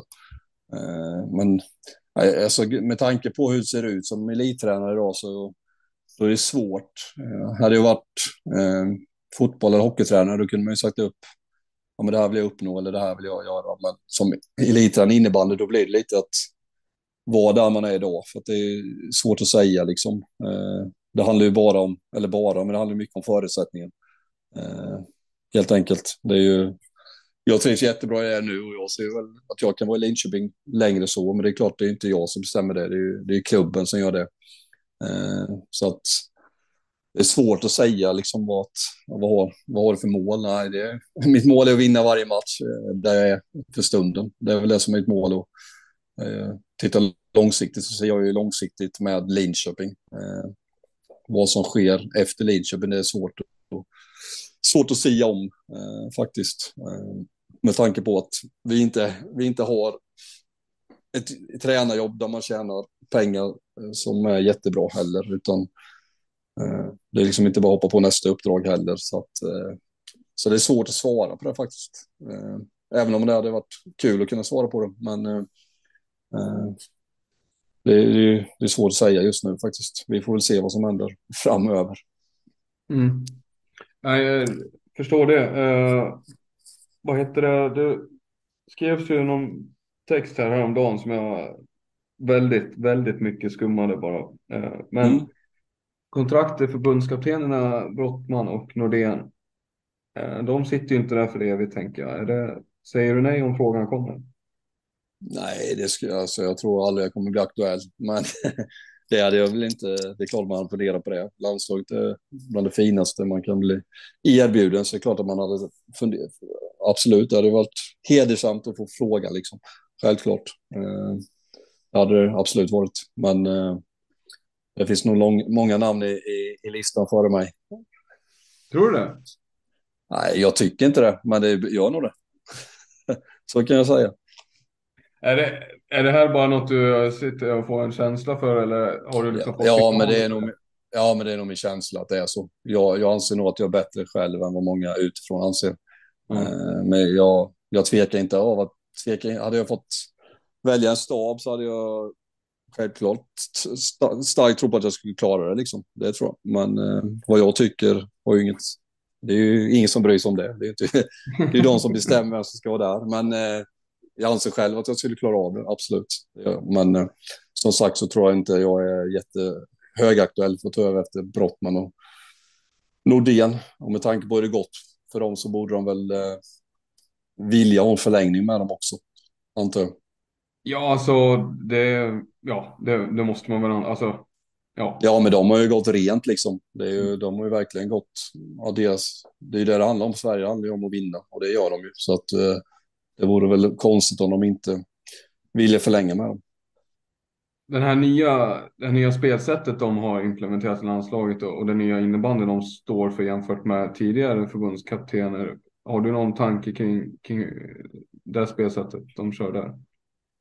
[SPEAKER 7] Eh, men alltså, med tanke på hur det ser ut som elittränare idag så, så är det svårt. Eh, hade jag varit eh, fotboll- eller hockeytränare då kunde man ju sagt upp ja, men det här vill jag uppnå eller det här vill jag göra. Men som elittränare innebandy då blir det lite att vara där man är idag. För att det är svårt att säga liksom. Eh, det handlar ju bara om, eller bara, men det handlar mycket om förutsättningen. Eh, helt enkelt. Det är ju, jag trivs jättebra i det nu och jag ser väl att jag kan vara i Linköping längre så. Men det är klart det är inte jag som bestämmer det. Det är ju det är klubben som gör det. Eh, så att det är svårt att säga liksom vad, vad, har, vad har du för mål? Nej, det är, mitt mål är att vinna varje match eh, där jag är för stunden. Det är väl det som är mitt mål. Och, eh, titta långsiktigt så ser jag ju långsiktigt med Linköping. Eh, vad som sker efter Linköping det är svårt att, svårt att säga om eh, faktiskt. Eh, med tanke på att vi inte, vi inte har ett, ett tränarjobb där man tjänar pengar eh, som är jättebra heller. Utan eh, det är liksom inte bara hoppa på nästa uppdrag heller. Så, att, eh, så det är svårt att svara på det faktiskt. Eh, även om det hade varit kul att kunna svara på det. Men eh, eh, det, är, det är svårt att säga just nu faktiskt. Vi får väl se vad som händer framöver.
[SPEAKER 6] Mm. Nej, jag förstår det. Uh, vad heter det? Du skrev ju någon text här häromdagen som jag väldigt, väldigt mycket skummade bara. Uh, men
[SPEAKER 7] Mm.
[SPEAKER 6] kontraktet för förbundskaptenerna Brottman och Nordén, uh, de sitter ju inte där för evigt tänker jag. Är det, säger du nej om frågan kommer?
[SPEAKER 7] Nej, det skulle alltså, jag tror aldrig jag kommer bli aktuell. Men det hade jag väl inte. Det är klart man funderar på det. Landslaget är bland det finaste man kan bli erbjuden. Så det är klart att man hade funderat. Absolut, det hade varit hedersamt att få fråga liksom. Självklart. Eh, det hade det absolut varit. Men eh, det finns nog lång, många namn i, i, i listan före mig.
[SPEAKER 6] Tror du det?
[SPEAKER 7] Nej, jag tycker inte det. Men det gör nog det. Så kan jag säga.
[SPEAKER 6] Är det, är det här bara något du sitter och får en känsla för eller har du liksom
[SPEAKER 7] Ja,
[SPEAKER 6] fått
[SPEAKER 7] ja,
[SPEAKER 6] signaler
[SPEAKER 7] men det är
[SPEAKER 6] för
[SPEAKER 7] nog, ja, men det är nog min känsla att det är så. Jag, jag anser nog att jag är bättre själv än vad många utifrån anser.
[SPEAKER 6] Mm.
[SPEAKER 7] Eh, men jag, jag tvekar inte av att tveka. Hade jag fått välja en stab så hade jag självklart st- starkt tro på att jag skulle klara det. Liksom. Det tror jag. Men eh, vad jag tycker har ju inget. Det är ju ingen som bryr sig om det. Det är, inte, det är de som bestämmer vem som ska vara där. Men eh, jag anser själv att jag skulle klara av det, absolut. Ja, men eh, som sagt så tror jag inte jag är jättehögaktuell för att ta över efter Brottman och Nordén. Och med tanke på hur det gått för dem så borde de väl eh, vilja ha en förlängning med dem också, antar jag.
[SPEAKER 6] Ja, alltså det, ja, det, det måste man väl, alltså, ja.
[SPEAKER 7] Ja, men de har ju gått rent liksom. Det är ju, de har ju verkligen gått, ja, deras, det är ju det det handlar om. Sverige handlar ju om att vinna och det gör de ju. Så att eh, det vore väl konstigt om de inte ville förlänga med dem.
[SPEAKER 6] Den här nya, det här nya spelsättet de har implementerat i landslaget och, och den nya innebandyn de står för jämfört med tidigare förbundskaptener. Har du någon tanke kring, kring det spelsättet de kör där?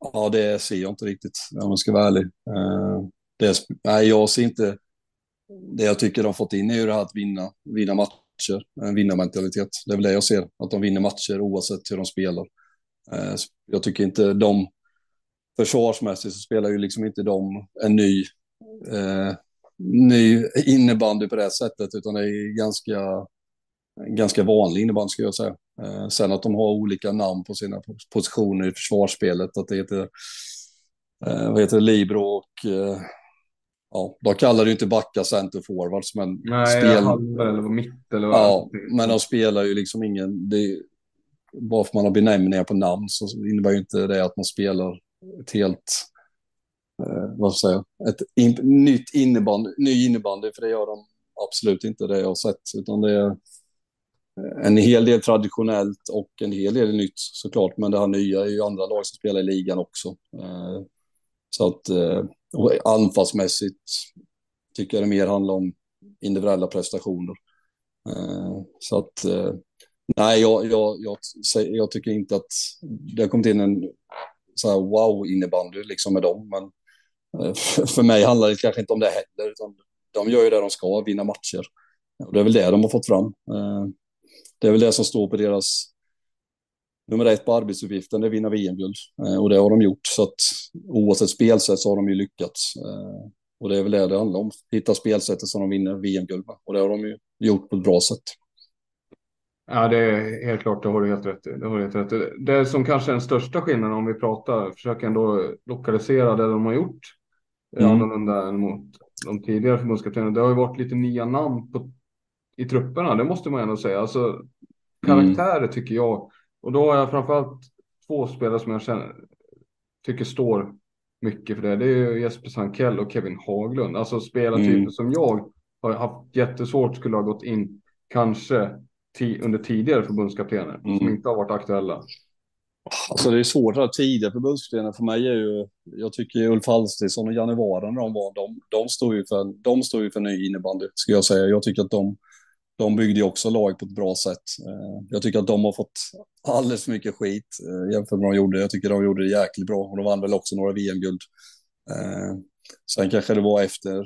[SPEAKER 7] Ja, det ser jag inte riktigt, om jag ska vara ärlig. Eh, det är, nej, jag ser inte... Det jag tycker de fått in är ju det här att vinna, vinna matcher, en vinnarmentalitet. Det är väl det jag ser, att de vinner matcher oavsett hur de spelar. Eh, jag tycker inte de... Försvarsmässigt så spelar ju liksom inte de en ny, eh, ny innebandy på det sättet, utan det är ganska, ganska vanlig innebandy, ska jag säga. Eh, sen att de har olika namn på sina positioner i försvarsspelet, att det heter, eh, vad heter det, Libro och eh, ja, de kallar det ju inte backa center forwards, men
[SPEAKER 6] Nej,
[SPEAKER 7] spel...
[SPEAKER 6] halva eller mitt eller vad.
[SPEAKER 7] Ja, men de spelar ju liksom ingen... Det, bara för att man har benämningar på namn så innebär ju inte det att man spelar ett helt... Eh, vad ska jag säga? Ett in, nytt innebandy, ny innebandy, för det gör de absolut inte, det jag har sett, utan det är en hel del traditionellt och en hel del nytt såklart, men det här nya är ju andra lag som spelar i ligan också. Eh, så att eh, anfallsmässigt tycker jag det mer handlar om individuella prestationer. Eh, så att eh, nej, jag, jag, jag, jag tycker inte att det har kommit in en så här wow innebandy liksom med dem, men eh, för mig handlar det kanske inte om det heller, utan de gör ju det de ska, vinna matcher. Och det är väl det de har fått fram. Eh, det är väl det som står på deras nummer ett på arbetsuppgiften, det är vinna V M-guld. Eh, och det har de gjort, så att oavsett spelsätt så har de ju lyckats. Eh, och det är väl det det handlar om, hitta spelsättet som de vinner V M-guld med. Och det har de ju gjort på ett bra sätt.
[SPEAKER 6] Ja, det är helt klart, det har du helt rätt i. Det har du helt rätt i. Det som kanske är den största skillnaden om vi pratar, försöker ändå lokalisera det de har gjort mm. annorlunda än mot de tidigare förbundskaptenerna. Det har ju varit lite nya namn på, i trupperna, det måste man ändå säga. Alltså karaktärer mm. tycker jag. Och då har jag framförallt två spelare som jag känner, tycker står mycket för det. Det är Jesper Sankell och Kevin Haglund. Alltså spelartyper mm. som jag har haft jättesvårt skulle ha gått in kanske t- under tidigare förbundskaptener mm. som inte har varit aktuella.
[SPEAKER 7] Alltså det är svårt att tidigare förbundskaptener för mig är ju, jag tycker Ulf Hallstidsson och Janne Varan när de var, de, de står ju för, de står ju för ny innebandy, ska jag säga. Jag tycker att de De byggde ju också lag på ett bra sätt. Jag tycker att de har fått alldeles för mycket skit jämfört med vad de gjorde. Jag tycker de gjorde det jäkligt bra. Och de vann väl också några V M-guld. Sen kanske det var efter...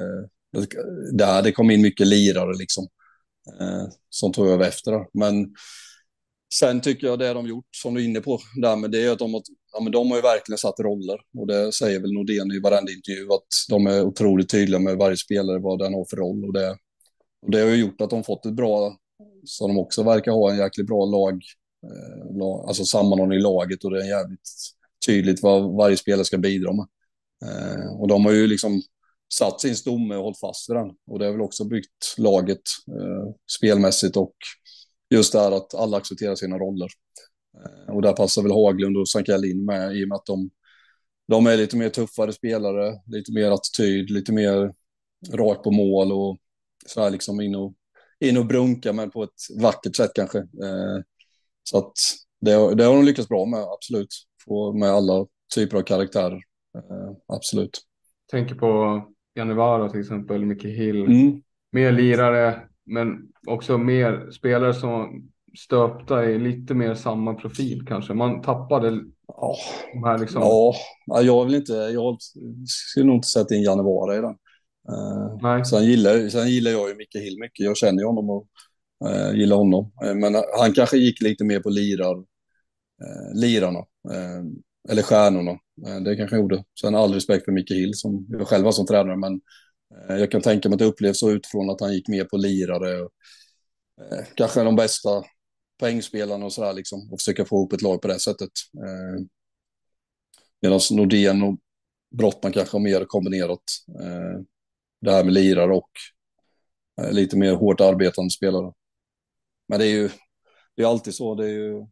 [SPEAKER 7] Där det kom in mycket lirare liksom. Som tog över efter. Men sen tycker jag det de gjort, som du är inne på, där med det är att de har, ja, men de har ju verkligen satt roller. Och det säger väl Nordén i varenda intervju. Att de är otroligt tydliga med varje spelare, vad den har för roll. Och det Och det har ju gjort att de fått ett bra, så de också verkar ha en jäkligt bra lag, eh, lag alltså sammanhållning i laget, och det är jävligt tydligt vad varje spelare ska bidra med. Eh, och de har ju liksom satt sin stomme och hållit fast vid den. Och det har väl också byggt laget eh, spelmässigt, och just det här att alla accepterar sina roller. Eh, och där passar väl Haglund och Sankell in med, i och med att de, de är lite mer tuffare spelare, lite mer attityd, lite mer rakt på mål och så här liksom in och, in och brunka, men på ett vackert sätt kanske. Eh, så att det, det har de lyckats bra med, absolut. Få med alla typer av karaktärer, eh, absolut.
[SPEAKER 6] Tänker på Janne Vara till exempel, Micke Hill.
[SPEAKER 7] Mm.
[SPEAKER 6] Mer lirare, men också mer spelare som stöpta i lite mer samma profil kanske. Man tappade
[SPEAKER 7] ja.
[SPEAKER 6] de här liksom.
[SPEAKER 7] Ja, jag vill inte, jag skulle nog inte sätta in Janne Vara i den. Uh, sen, gillar, sen gillar jag ju Micke Hill mycket. Jag känner ju honom och uh, gillar honom. Uh, men han kanske gick lite mer på lirar, uh, lirarna. Uh, eller stjärnorna. Uh, det kanske jag gjorde. Sen all respekt för Micke Hill som jag själv var som tränare. Men uh, jag kan tänka mig att det upplevs så utifrån att han gick mer på lirare. Och, uh, kanske de bästa poängspelarna och sådär liksom. Och försöka få ihop ett lag på det sättet. Uh, Medan Nordén och Brottman kanske har mer kombinerat. Uh, Det här med lirare och eh, lite mer hårt arbetande spelare. Men det är ju det är alltid så. Det är ju,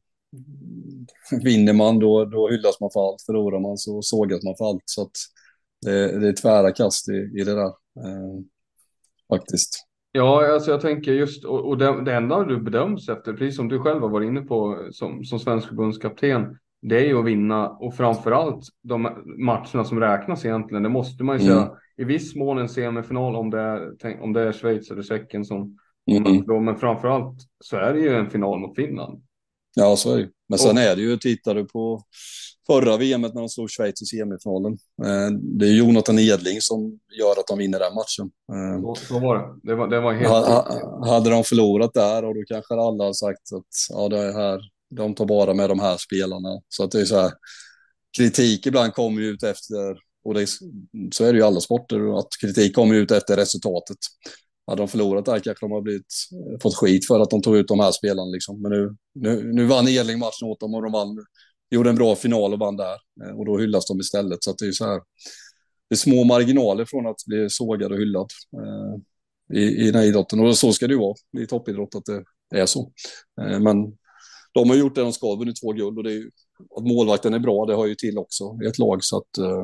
[SPEAKER 7] vinner man då, då hyllas man för allt. Förlorar man så sågas man för allt. Så att det, det är tvära kast i, i det där. Eh, faktiskt.
[SPEAKER 6] Ja, alltså jag tänker just, och, och det, det enda du bedöms efter, precis som du själv har varit inne på som, som svensk förbundskapten, det är ju att vinna, och framförallt de matcherna som räknas egentligen, det måste man ju säga. Mm. I viss mån en semifinal om det är, om det är Schweiz eller Tjeckien som
[SPEAKER 7] mm.
[SPEAKER 6] då, men framförallt så är det ju en final mot Finland.
[SPEAKER 7] Ja, så är det. Men sen
[SPEAKER 6] Och-
[SPEAKER 7] är det ju, tittar du på förra V M när de slog Schweiz i semifinalen. Eh, det är Jonathan Edling som gör att de vinner den matchen. Eh,
[SPEAKER 6] Så, så var det. Det var, det var helt
[SPEAKER 7] ha,
[SPEAKER 6] sjukt.
[SPEAKER 7] ha, hade de förlorat där, och då kanske alla har sagt att ja, det är här, de tar bara med de här spelarna. Så att det är så här, kritik ibland kommer ju ut efter, och det är, så är det ju i alla sporter, att kritik kommer ut efter resultatet. Hade de förlorat där kanske de har blivit, fått skit för att de tog ut de här spelarna. Liksom. Men nu, nu, nu vann Edling matchen åt dem, och de vann, gjorde en bra final och vann där. Och då hyllas de istället. Så att det är så här, det är små marginaler från att bli sågad och hyllad eh, i, i den här idrotten. Och så ska det ju vara i toppidrott, att det är så. Eh, men de har gjort det de ska, vunnit två guld, och det är ju, att målvakten är bra, det har ju till också i ett lag. Så att eh,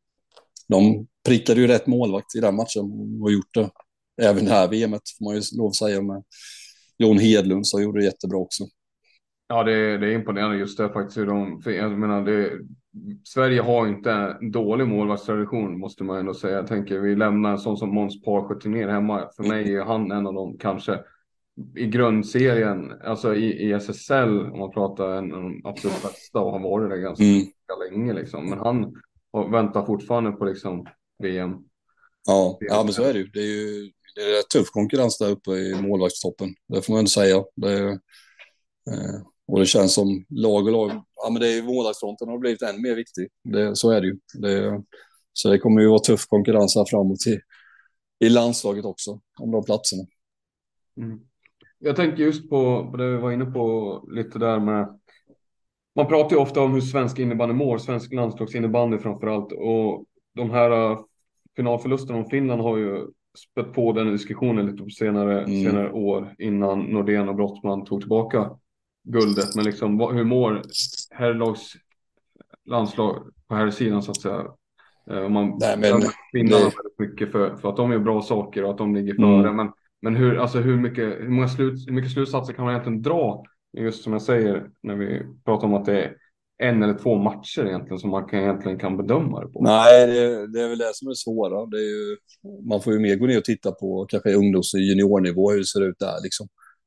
[SPEAKER 7] de prickade ju rätt målvakt i den matchen och gjort det. Även det här V M:et får man ju lov att säga, med Jon Hedlund, så gjorde det jättebra också.
[SPEAKER 6] Ja, det, är- det är imponerande just det faktiskt. Hur de, för jag menar, det, Sverige har ju inte en dålig målvaktstradition, måste man ändå säga. Jag tänker, vi lämnar en sån som Måns Parsjö ner hemma. För mig är han en av dem kanske i grundserien, alltså i, i S S L, om man pratar en av de absolut bästa, och har varit det ganska
[SPEAKER 7] Mm.
[SPEAKER 6] länge liksom. Men han har- väntar fortfarande på liksom V M.
[SPEAKER 7] Ja, ja, men så är det ju. Det är ju det är tuff konkurrens där uppe i målvaktstoppen. Det får man ändå säga. Det är, eh, och det känns som lag och lag. Ja, men det är ju målvaktsfronten har blivit än mer viktig. Det, så är det ju. Det, så det kommer ju vara tuff konkurrens här framåt i, i landslaget också, om de platserna.
[SPEAKER 6] Mm. Jag tänker just på, på det vi var inne på lite där med. Man pratar ju ofta om hur svensk innebandy mår, svensk landslagsinnebandy framförallt. Och de här uh, finalförlusterna om Finland har ju spött på den diskussionen lite på senare,
[SPEAKER 7] Mm.
[SPEAKER 6] senare år, innan Nordén och Brottman tog tillbaka guldet. Men liksom, vad, hur mår herrlags landslag på här sidan så att säga? Eh, Om man
[SPEAKER 7] Nej, men
[SPEAKER 6] Finland
[SPEAKER 7] det-
[SPEAKER 6] väldigt mycket för, för att de gör bra saker och att de ligger
[SPEAKER 7] Mm.
[SPEAKER 6] före. Men, men hur, alltså hur, mycket, hur, många slut, hur mycket slutsatser kan man egentligen dra? Just som jag säger, när vi pratar om att det är en eller två matcher egentligen som man kan, egentligen kan bedöma det på.
[SPEAKER 7] Nej, det, det är väl det som är svåra. Det är ju, man får ju mer gå ner och titta på kanske ungdoms- och juniornivå, hur det ser ut där. Liksom.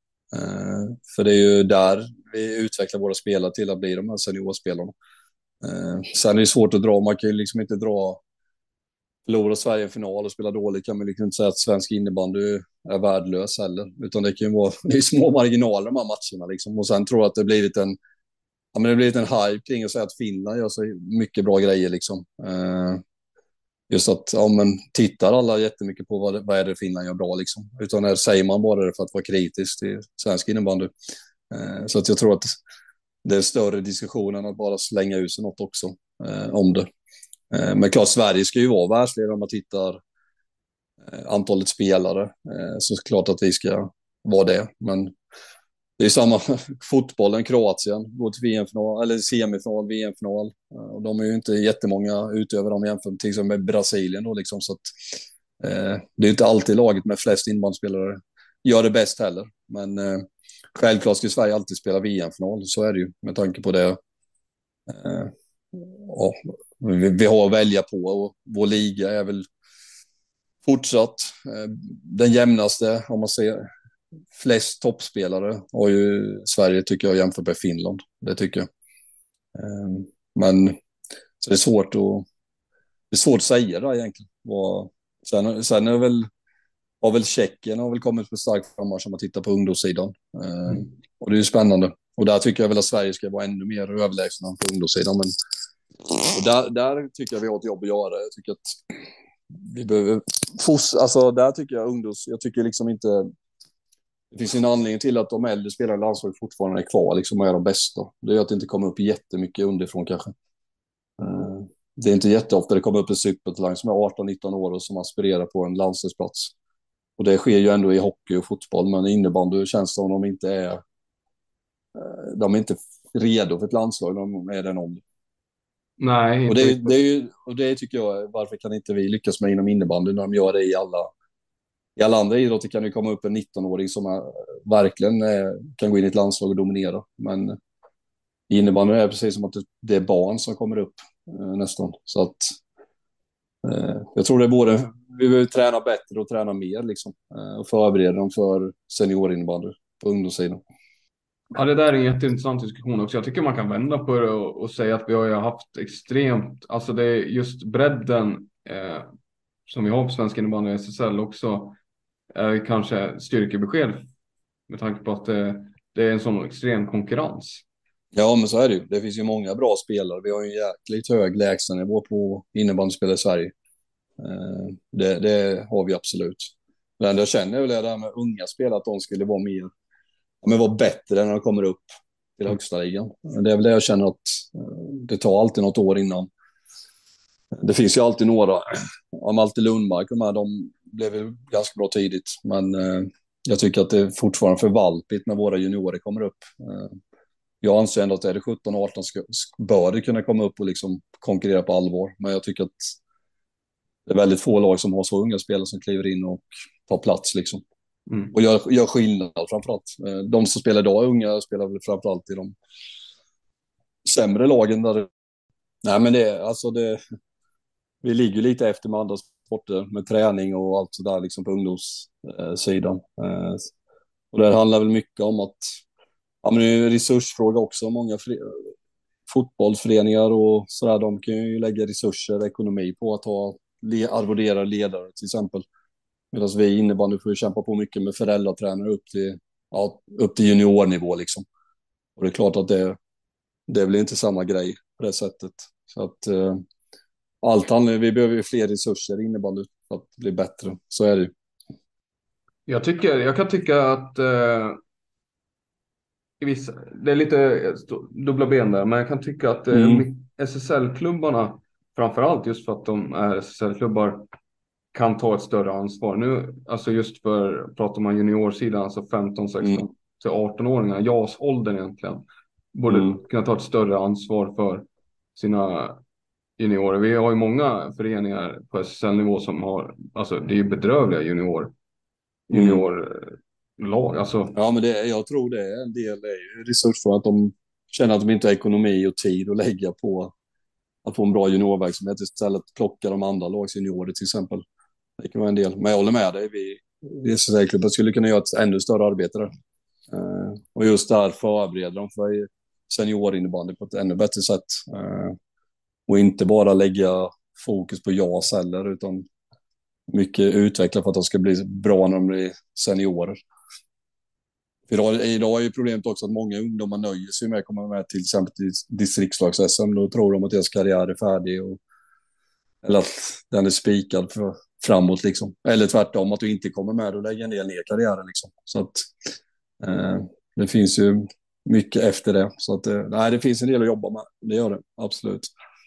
[SPEAKER 7] Eh, för det är ju där vi utvecklar våra spelare till att bli de här seniorspelarna. Eh, sen är det svårt att dra, man kan ju liksom inte dra, förlora Sverige i final och spela dåligt, kan man liksom inte säga att svensk innebandy är värdelös heller. Utan det kan ju vara, det är små marginaler de här matcherna liksom. Och sen tror jag att det blivit en, ja, men det har blivit en hype kring att säga att Finland gör så mycket bra grejer liksom. Eh, just att, ja men tittar alla jättemycket på vad, vad är det Finland gör bra liksom. Utan där säger man bara det för att vara kritisk till svensk innebandy. Eh, så att jag tror att det är större diskussion än att bara slänga ut sig något också eh, om det. Eh, men klart, Sverige ska ju vara världsledare om man tittar eh, antalet spelare. Eh, så klart att vi ska vara det. Men det är samma fotbollen, Kroatien går till V M-final, eller semifinal, V M-final. Och de är ju inte jättemånga utöver dem jämfört med till exempel med Brasilien då liksom. Så att, eh, det är inte alltid laget med flest inbandyspelare gör det bäst heller. Men eh, självklart ska Sverige alltid spela V M-final, så är det ju med tanke på det. Eh, ja, vi, vi har att välja på, och vår liga är väl fortsatt eh, den jämnaste, om man ser. Flest toppspelare har ju Sverige, tycker jag, jämfört med Finland. Det tycker jag. Men så det är svårt att det är svårt att säga det egentligen. Sen, sen är väl, har väl Tjeckien har väl kommit på stark frammarsch om man tittar på ungdomssidan. Mm. Och det är ju spännande. Och där tycker jag väl att Sverige ska vara ännu mer överlägsna på ungdomssidan. Men och där, där tycker jag vi har ett jobb att göra. Jag tycker att vi behöver fos, alltså där tycker jag ungdoms, jag tycker liksom inte. Det finns en anledning till att de äldre spelarna i landslaget fortfarande är kvar liksom, och är de bästa. Det är att det inte kommer upp jättemycket underifrån kanske. Det är inte jätteofta det kommer upp en supertalang som är arton nitton år och som aspirerar på en landslagsplats. Och det sker ju ändå i hockey och fotboll, men innebandy känns som de inte är de är inte redo för ett landslag, de är den om.
[SPEAKER 6] Nej.
[SPEAKER 7] Och det, det är ju, och det tycker jag, varför kan inte vi lyckas med inom innebandy när de gör det i alla I alla andra idrotter kan det komma upp en nitton-åring som är, verkligen är, kan gå in i ett landslag och dominera. Men i innebandy är det precis som att det är barn som kommer upp eh, nästan. Så att eh, jag tror det är både, vi behöver träna bättre och träna mer liksom. Eh, och förbereda dem för seniorinnebandy på ungdomssidan.
[SPEAKER 6] Ja, det där är en jätteintressant diskussion också. Jag tycker man kan vända på det och, och säga att vi har ju haft extremt, alltså det är just bredden eh, som vi har på svenska innebandy och S S L också, är kanske styrkebesked med tanke på att det, det är en sån extrem konkurrens.
[SPEAKER 7] Ja, men så är det ju. Det finns ju många bra spelare. Vi har ju en jäkligt hög lägstanivå på innebandyspelare i Sverige. Eh, det, det har vi absolut. Men jag känner väl det där med unga spelare, att de skulle vara mer, men vara bättre när de kommer upp till högsta ligan. Det är väl det jag känner, att det tar alltid något år innan. Det finns ju alltid några, om Malte Lundmark och de här, de blev ju ganska bra tidigt. Men eh, jag tycker att det är fortfarande för valpigt när våra juniorer kommer upp. Eh, jag anser ändå att är det sjutton arton ska, bör det kunna komma upp och liksom konkurrera på allvar. Men jag tycker att det är väldigt få lag som har så unga spelare som kliver in och tar plats liksom. Mm. Och gör, gör skillnad framförallt. De som spelar idag är unga, spelar väl framförallt i de sämre lagen där det... Nej, men det, alltså det, vi ligger lite efter med andra sporter, med träning och allt sådär liksom på ungdomssidan. Och det handlar väl mycket om att, ja, men det är en resursfråga också. Många fri, fotbollsföreningar och sådär, de kan ju lägga resurser, ekonomi på att ha le, arvodera ledare till exempel. Medan vi innebandy får kämpa på mycket med föräldratränare upp till, ja, upp till juniornivå liksom. Och det är klart att det, det blir inte samma grej på det sättet. Så att eh, allt handlar, vi behöver ju fler resurser innebandy för att bli bättre. Så är det ju.
[SPEAKER 6] Jag tycker, jag kan tycka att eh, i vissa, det är lite dubbla ben där, men jag kan tycka att eh, mm. S S L-klubbarna, framförallt just för att de är S S L-klubbar, kan ta ett större ansvar. Nu, alltså just för, pratar man juniorsidan, alltså femton, sexton mm. till arton-åringar, J A S-åldern egentligen, borde mm. kunna ta ett större ansvar för sina juniorer. Vi har ju många föreningar på S S L-nivå som har, alltså det är ju bedrövliga junior, juniorlag. Mm. Alltså.
[SPEAKER 7] Ja, men det, jag tror det är en del är resurs för att de känner att de inte har ekonomi och tid att lägga på att få en bra juniorverksamhet, istället plocka de andra lags juniorer till exempel. Det kan vara en del. Men jag håller med dig. Vi, vi S S L-klubben skulle kunna göra ett ännu större arbete där. Uh, och just där förbereder de för seniorinnebandy på ett ännu bättre sätt. Uh, och inte bara lägga fokus på J A S heller, utan mycket utveckla för att de ska bli bra när de blir seniorer. För idag, idag är ju problemet också att många ungdomar nöjer sig med att komma med till exempel till distriktslags-S M. Då tror de att deras karriär är färdig, och, eller att den är spikad för framåt liksom. Eller tvärtom, att du inte kommer med och lägger ner, ner karriären liksom. Så att eh, det finns ju mycket efter det. Så att eh, nej, det finns en del att jobba med. Det gör det, absolut.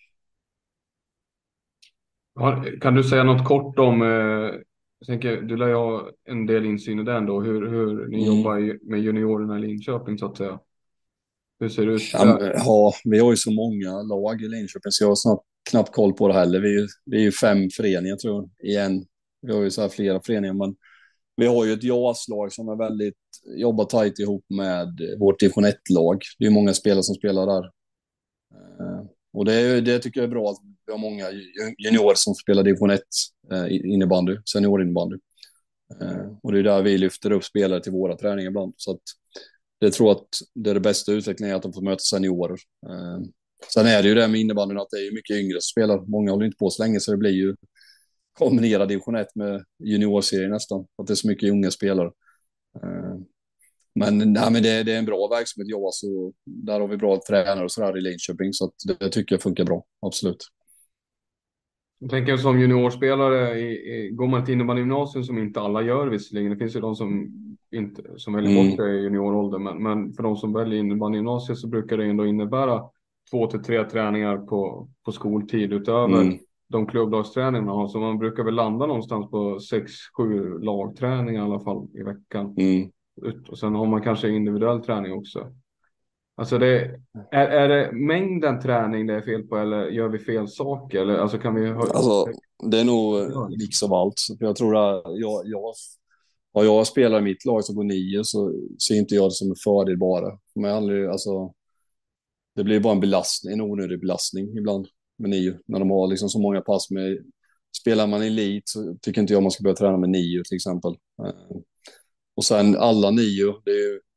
[SPEAKER 6] Kan du säga något kort om, eh, jag tänker, du lär ju ha en del insyn i den då, hur, hur ni mm. jobbar med juniorerna i Linköping så att säga. Hur ser det ut?
[SPEAKER 7] Ja, ja, vi har ju så många lag i Linköping så jag har snart knappt koll på det heller. Vi är ju, vi är ju fem föreningar tror jag, igen. Vi har ju så här flera föreningar, men vi har ju ett J A S-lag som är väldigt, jobbar tajt ihop med vårt division ett-lag. Det är många spelare som spelar där. Och det, det tycker jag är bra att vi har många juniorer som spelar division ett innebandy, seniorinnebandy. Och det är där vi lyfter upp spelare till våra träningar ibland. Så att det tror jag att det är det bästa utvecklingen, att de får möta seniorer. Sen är det ju det med innebandyn att det är mycket yngre som spelar. Många håller inte på så länge, så det blir ju kombinerad division ett med juniorserien nästan. Att det är så mycket unga spelare. Men, nej, men det, det är en bra verksamhet, ja, så där har vi bra tränare och sådär i Linköping, så att det, det tycker jag funkar bra, absolut.
[SPEAKER 6] Jag tänker som juniorspelare, i, i, går man till innebandygymnasium som inte alla gör visserligen, det finns ju de som inte som väljer bort mm. i juniorålder, men, men för de som väljer innebandygymnasium så brukar det ändå innebära två till tre träningar på, på skoltid utöver mm. de klubblagsträningarna har, så man brukar väl landa någonstans på sex sju lagträningar i alla fall i veckan. Mm. Och sen har man kanske individuell träning också. Alltså det, är, är det mängden träning det är fel på, eller gör vi fel saker? Eller, alltså kan vi...
[SPEAKER 7] Alltså, det är nog liksom allt. Jag tror att jag, jag, om jag spelar i mitt lag som går nio så ser inte jag det som en fördel bara. Men aldrig, alltså, det blir bara en belastning, en onödig belastning ibland med nio. När de har liksom så många pass med... Spelar man elit så tycker inte jag man ska börja träna med nio till exempel. Och sen alla nio, det är ju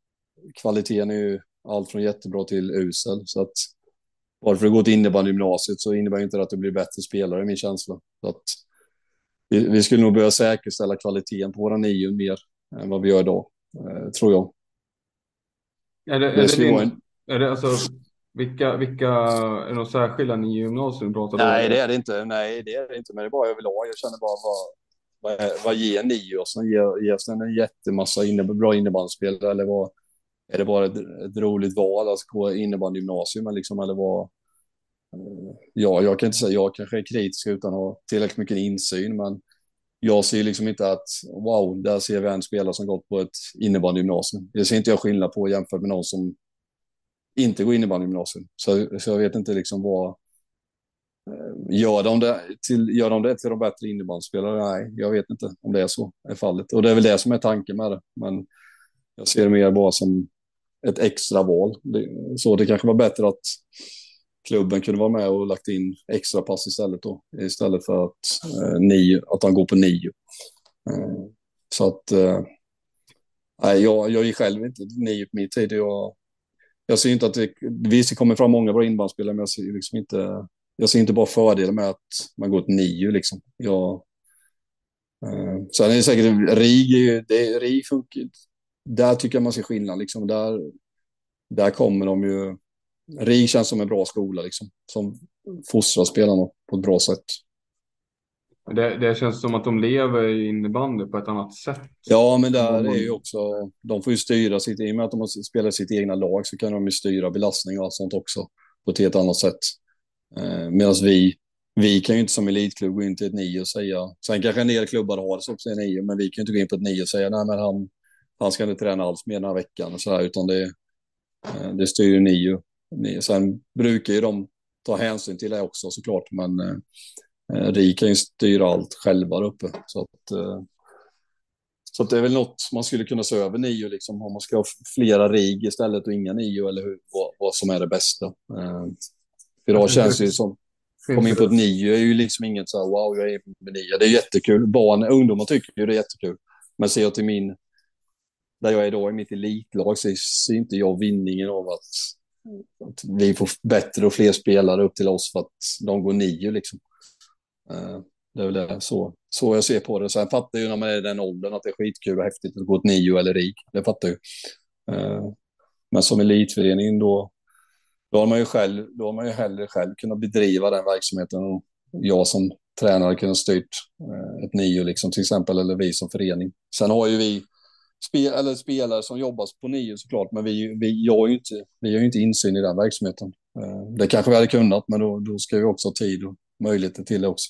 [SPEAKER 7] kvaliteten är ju allt från jättebra till usel. Så att bara för att gå till innebandygymnasiet så innebär inte det att du blir bättre spelare, i min känsla. Så att vi, vi skulle nog börja säkerställa kvaliteten på våra nio mer än vad vi gör idag, eh, tror jag.
[SPEAKER 6] Är det, är
[SPEAKER 7] Det
[SPEAKER 6] det,
[SPEAKER 7] skulle
[SPEAKER 6] din,
[SPEAKER 7] vara en...
[SPEAKER 6] är det alltså, vilka, vilka är de särskilda nio gymnasier du pratar om?
[SPEAKER 7] Nej, det är det inte. Nej, det är det inte. Men det är bara överlag. Jag känner bara vad, vad, är- vad ger nio oss? Ger, ger oss en jättemassa inne, bra innebandyspelare? Eller vad, är det bara ett, ett roligt val att gå innebandygymnasium? Liksom, eller vad? eh, Ja, jag kan inte säga. Jag kanske är kritisk utan att ha tillräckligt mycket insyn. Men jag ser liksom inte att wow, där ser vi en spelare som gått på ett innebandygymnasium. Det ser inte jag skillnad på jämfört med någon som inte går innebandygymnasium. Så, så jag vet inte liksom vad... Gör de det till, gör de det till de bättre innebandyspelare? Nej, jag vet inte om det är så är fallet. Och det är väl det som är tanken med det. Men jag ser det mer bara som ett extra val. Det, så det kanske var bättre att klubben kunde vara med och lagt in extra pass istället då. Istället för att, eh, nio, att han går på nio. Eh, så att... Eh, nej, jag, jag är själv inte nio på min tid. Jag, jag ser inte att det... Visst, det kommer fram många bra innebandyspelare, men jag ser liksom inte... Jag ser inte bara fördelar med att man går till nio liksom. Jag, eh, sen är det säkert RIG, det, RIG funkar. Där tycker jag man ser skillnad liksom. Där, där kommer de ju... RIG känns som en bra skola liksom. Som fostrar spelarna på ett bra sätt.
[SPEAKER 6] Det, det känns som att de lever i innebandy på ett annat sätt.
[SPEAKER 7] Ja, men där är ju också... De får ju styra sitt... I och med att de har spelat sitt egna lag så kan de ju styra belastning och allt sånt också. På ett helt annat sätt. Eh, Medan vi, vi kan ju inte som elitklubb gå in till ett nio och säga... Sen kanske en del klubbar har det så också i nio, men vi kan ju inte gå in på ett nio och säga nej, men han, han ska inte träna alls mer den här veckan. Och så här, utan det, eh, det styr ju nio. Sen brukar ju de ta hänsyn till det också såklart, men eh, RIG kan ju styra allt själva där uppe. Så att, eh, så att det är väl något man skulle kunna se över nio, liksom, om man ska ha flera RIG istället och inga nio, eller hur, vad, vad som är det bästa. Eh, för idag känns det ju som, kom in på ett nio är ju liksom inget så här, wow, jag är med nio. Det är jättekul. Barn, ungdomar tycker ju det är jättekul. Men ser jag till min, där jag är idag i mitt elitlag, så ser inte jag vinningen av att, att vi får bättre och fler spelare upp till oss för att de går nio liksom. Uh, det är väl det, så, så jag ser på det. Sen fattar jag ju när man är i den åldern att det är skitkul och häftigt att gå ett nio eller RIG. Det fattar jag ju. Uh, men som elitförening då, Då har man ju själv, då har man ju hellre själv kunnat bedriva den verksamheten, och jag som tränare kunnat styrt eh, ett nio liksom, till exempel, eller vi som förening. Sen har ju vi spel, eller spelare som jobbar på nio såklart, men vi, vi, jag har ju inte, vi har ju inte insyn i den verksamheten. Eh, det kanske vi hade kunnat, men då, då ska vi också ha tid och möjligheter till det också.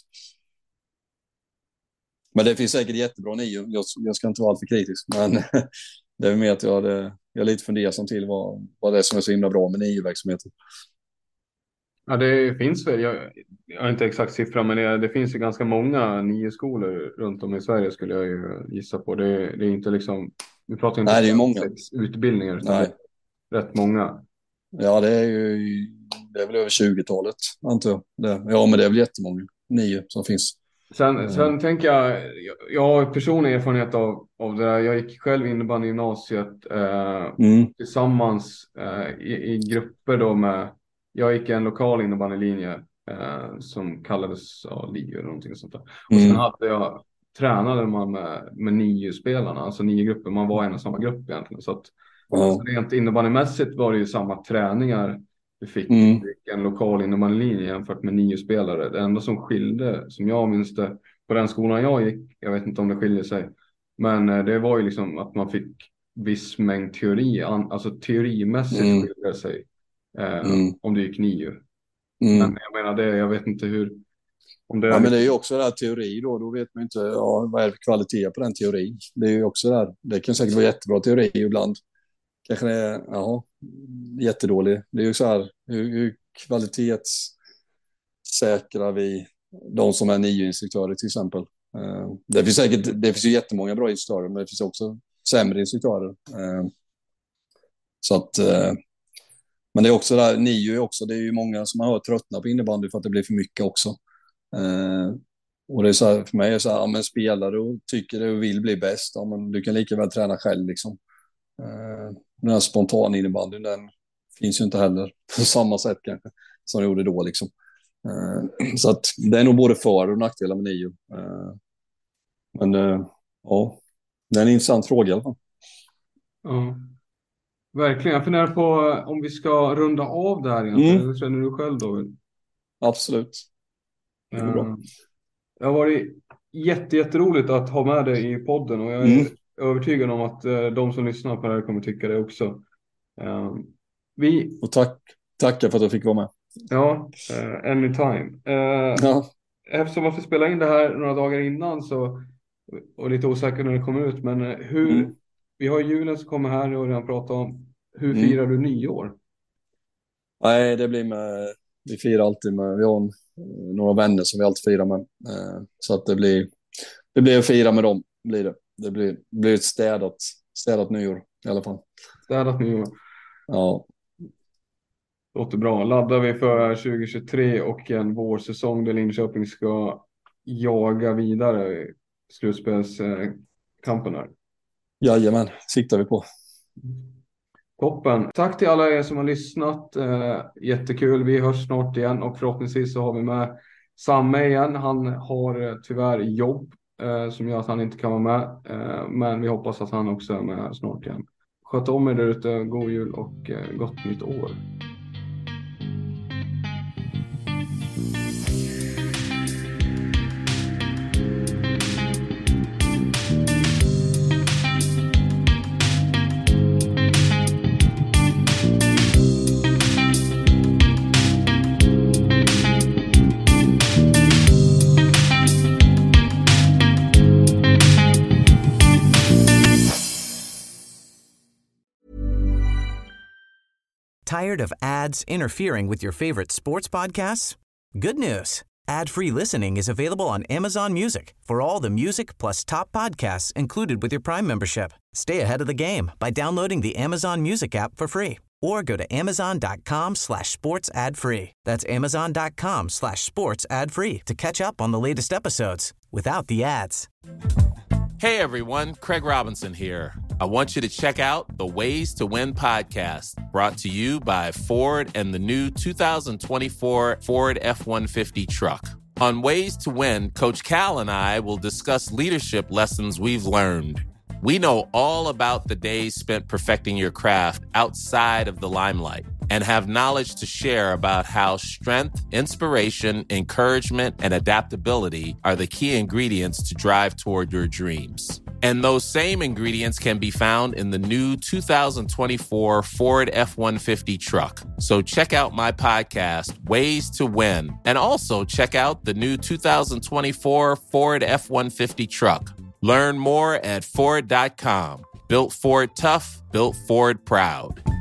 [SPEAKER 7] Men det finns säkert jättebra nio. Jag, jag ska inte vara alltför kritisk, men det är mer att jag, hade, jag är lite fundersam till vad, vad det är som är så himla bra med nio-verksamheten.
[SPEAKER 6] Ja, det finns väl, jag, jag har inte exakt siffra, men det, det finns ju ganska många nio skolor runt om i Sverige, skulle jag ju gissa på. Det, det är inte liksom, vi pratar inte
[SPEAKER 7] Nej, det är
[SPEAKER 6] om
[SPEAKER 7] många
[SPEAKER 6] sex utbildningar, utan
[SPEAKER 7] Nej.
[SPEAKER 6] det är rätt många.
[SPEAKER 7] Ja, det är ju det är väl över tjugotalet, antar jag. Det, ja, men det är väl jättemånga nio som finns.
[SPEAKER 6] Sen,
[SPEAKER 7] Mm.
[SPEAKER 6] sen tänker jag, jag, jag har personlig erfarenhet av, av det där. Jag gick själv innebandy i gymnasiet eh,
[SPEAKER 7] Mm.
[SPEAKER 6] tillsammans eh, i, i grupper då med, jag gick en lokal innebandylinje eh, som kallades ja, Liga eller någonting sånt där. Och
[SPEAKER 7] Mm.
[SPEAKER 6] sen hade jag, tränade man med, med nio spelarna, alltså nio grupper, man var en och samma grupp egentligen. Så att
[SPEAKER 7] Ja.
[SPEAKER 6] så rent innebandymässigt var det ju samma träningar vi fick,
[SPEAKER 7] Mm.
[SPEAKER 6] en lokal innebandylinje jämfört med nio spelare. Det enda som skilde, som jag minns det, på den skolan jag gick, jag vet inte om det skiljer sig, men eh, det var ju liksom att man fick viss mängd teori, an, alltså teorimässigt
[SPEAKER 7] Mm.
[SPEAKER 6] skiljer det sig eh,
[SPEAKER 7] Mm.
[SPEAKER 6] om du gick nio.
[SPEAKER 7] Mm.
[SPEAKER 6] Men jag menar det, jag vet inte hur, om det är
[SPEAKER 7] Ja, men
[SPEAKER 6] liksom...
[SPEAKER 7] det är ju också det här teori då, då vet man inte, ja, vad är det för kvalitet på den teorin. Det är ju också där, det kan säkert vara jättebra teori ibland. Kanske det är, ja, jättedålig. Det är ju så här, hur, hur kvalitetssäkrar vi de som är nio instruktörer till exempel. Uh, det finns säkert, det finns ju jättemånga bra instruktörer, men det finns också sämre instruktörer. Uh, så att, uh, men det är också där, nio är också, det är ju många som har tröttnat på innebandy för att det blir för mycket också. Uh, och det är så här, för mig är det så här, ja, men spelar du och tycker du vill bli bäst, ja, men du kan lika väl träna själv liksom. Den här spontan innebandyn, den finns ju inte heller på samma sätt kanske som det gjorde då liksom. Så att det är nog både för- och nackdelar med nio. Men ja, det är en intressant fråga i alla fall.
[SPEAKER 6] Ja, verkligen. Jag funderar på om vi ska runda av där egentligen. Mm. Hur känner du själv då?
[SPEAKER 7] Absolut. Det är bra.
[SPEAKER 6] Det har varit jätte, jätteroligt att ha med dig i podden, och jag är mm. övertygad om att de som lyssnar på det här kommer tycka det också. Vi...
[SPEAKER 7] Och tack, tackar för att jag fick vara med.
[SPEAKER 6] Ja, uh, anytime. Uh, ja. Eftersom att vi spelade in det här några dagar innan så, och lite osäker när det kommer ut, men hur, mm. vi har julen som kommer här och redan pratat om, hur mm. firar du nyår?
[SPEAKER 7] Nej, det blir med, vi firar alltid med, vi har en, några vänner som vi alltid firar med, uh, så att det blir, det blir att fira med dem, blir det. Det blir, blir ett städat, städat nyår i alla fall.
[SPEAKER 6] Städat nyår.
[SPEAKER 7] Ja.
[SPEAKER 6] Låter bra. Laddar vi för tjugo tjugotre och en vårsäsong där Linköping ska jaga vidare i slutspelskampen här.
[SPEAKER 7] Jajamän, siktar vi på.
[SPEAKER 6] Toppen. Tack till alla er som har lyssnat. Jättekul. Vi hörs snart igen, och förhoppningsvis så har vi med Samme igen. Han har tyvärr jobb som gör att han inte kan vara med. Men vi hoppas att han också är med snart igen. Sköt om er där ute. God jul och gott nytt år.
[SPEAKER 5] Tired of ads interfering with your favorite sports podcasts? Good news. Ad-free listening is available on Amazon Music for all the music plus top podcasts included with your Prime membership. Stay ahead of the game by downloading the Amazon Music app for free, or go to amazon.com slash sports ad free. That's amazon.com slash sports ad free to catch up on the latest episodes without the ads.
[SPEAKER 9] Hey everyone, Craig Robinson here. I want you to check out the Ways to Win podcast, brought to you by Ford and the new two thousand twenty-four Ford F one fifty truck. On Ways to Win, Coach Cal and I will discuss leadership lessons we've learned. We know all about the days spent perfecting your craft outside of the limelight, and have knowledge to share about how strength, inspiration, encouragement, and adaptability are the key ingredients to drive toward your dreams. And those same ingredients can be found in the new two thousand twenty-four Ford F one fifty truck. So check out my podcast, Ways to Win, and also check out the new two thousand twenty-four Ford F one fifty truck. Learn more at Ford dot com. Built Ford tough, built Ford proud.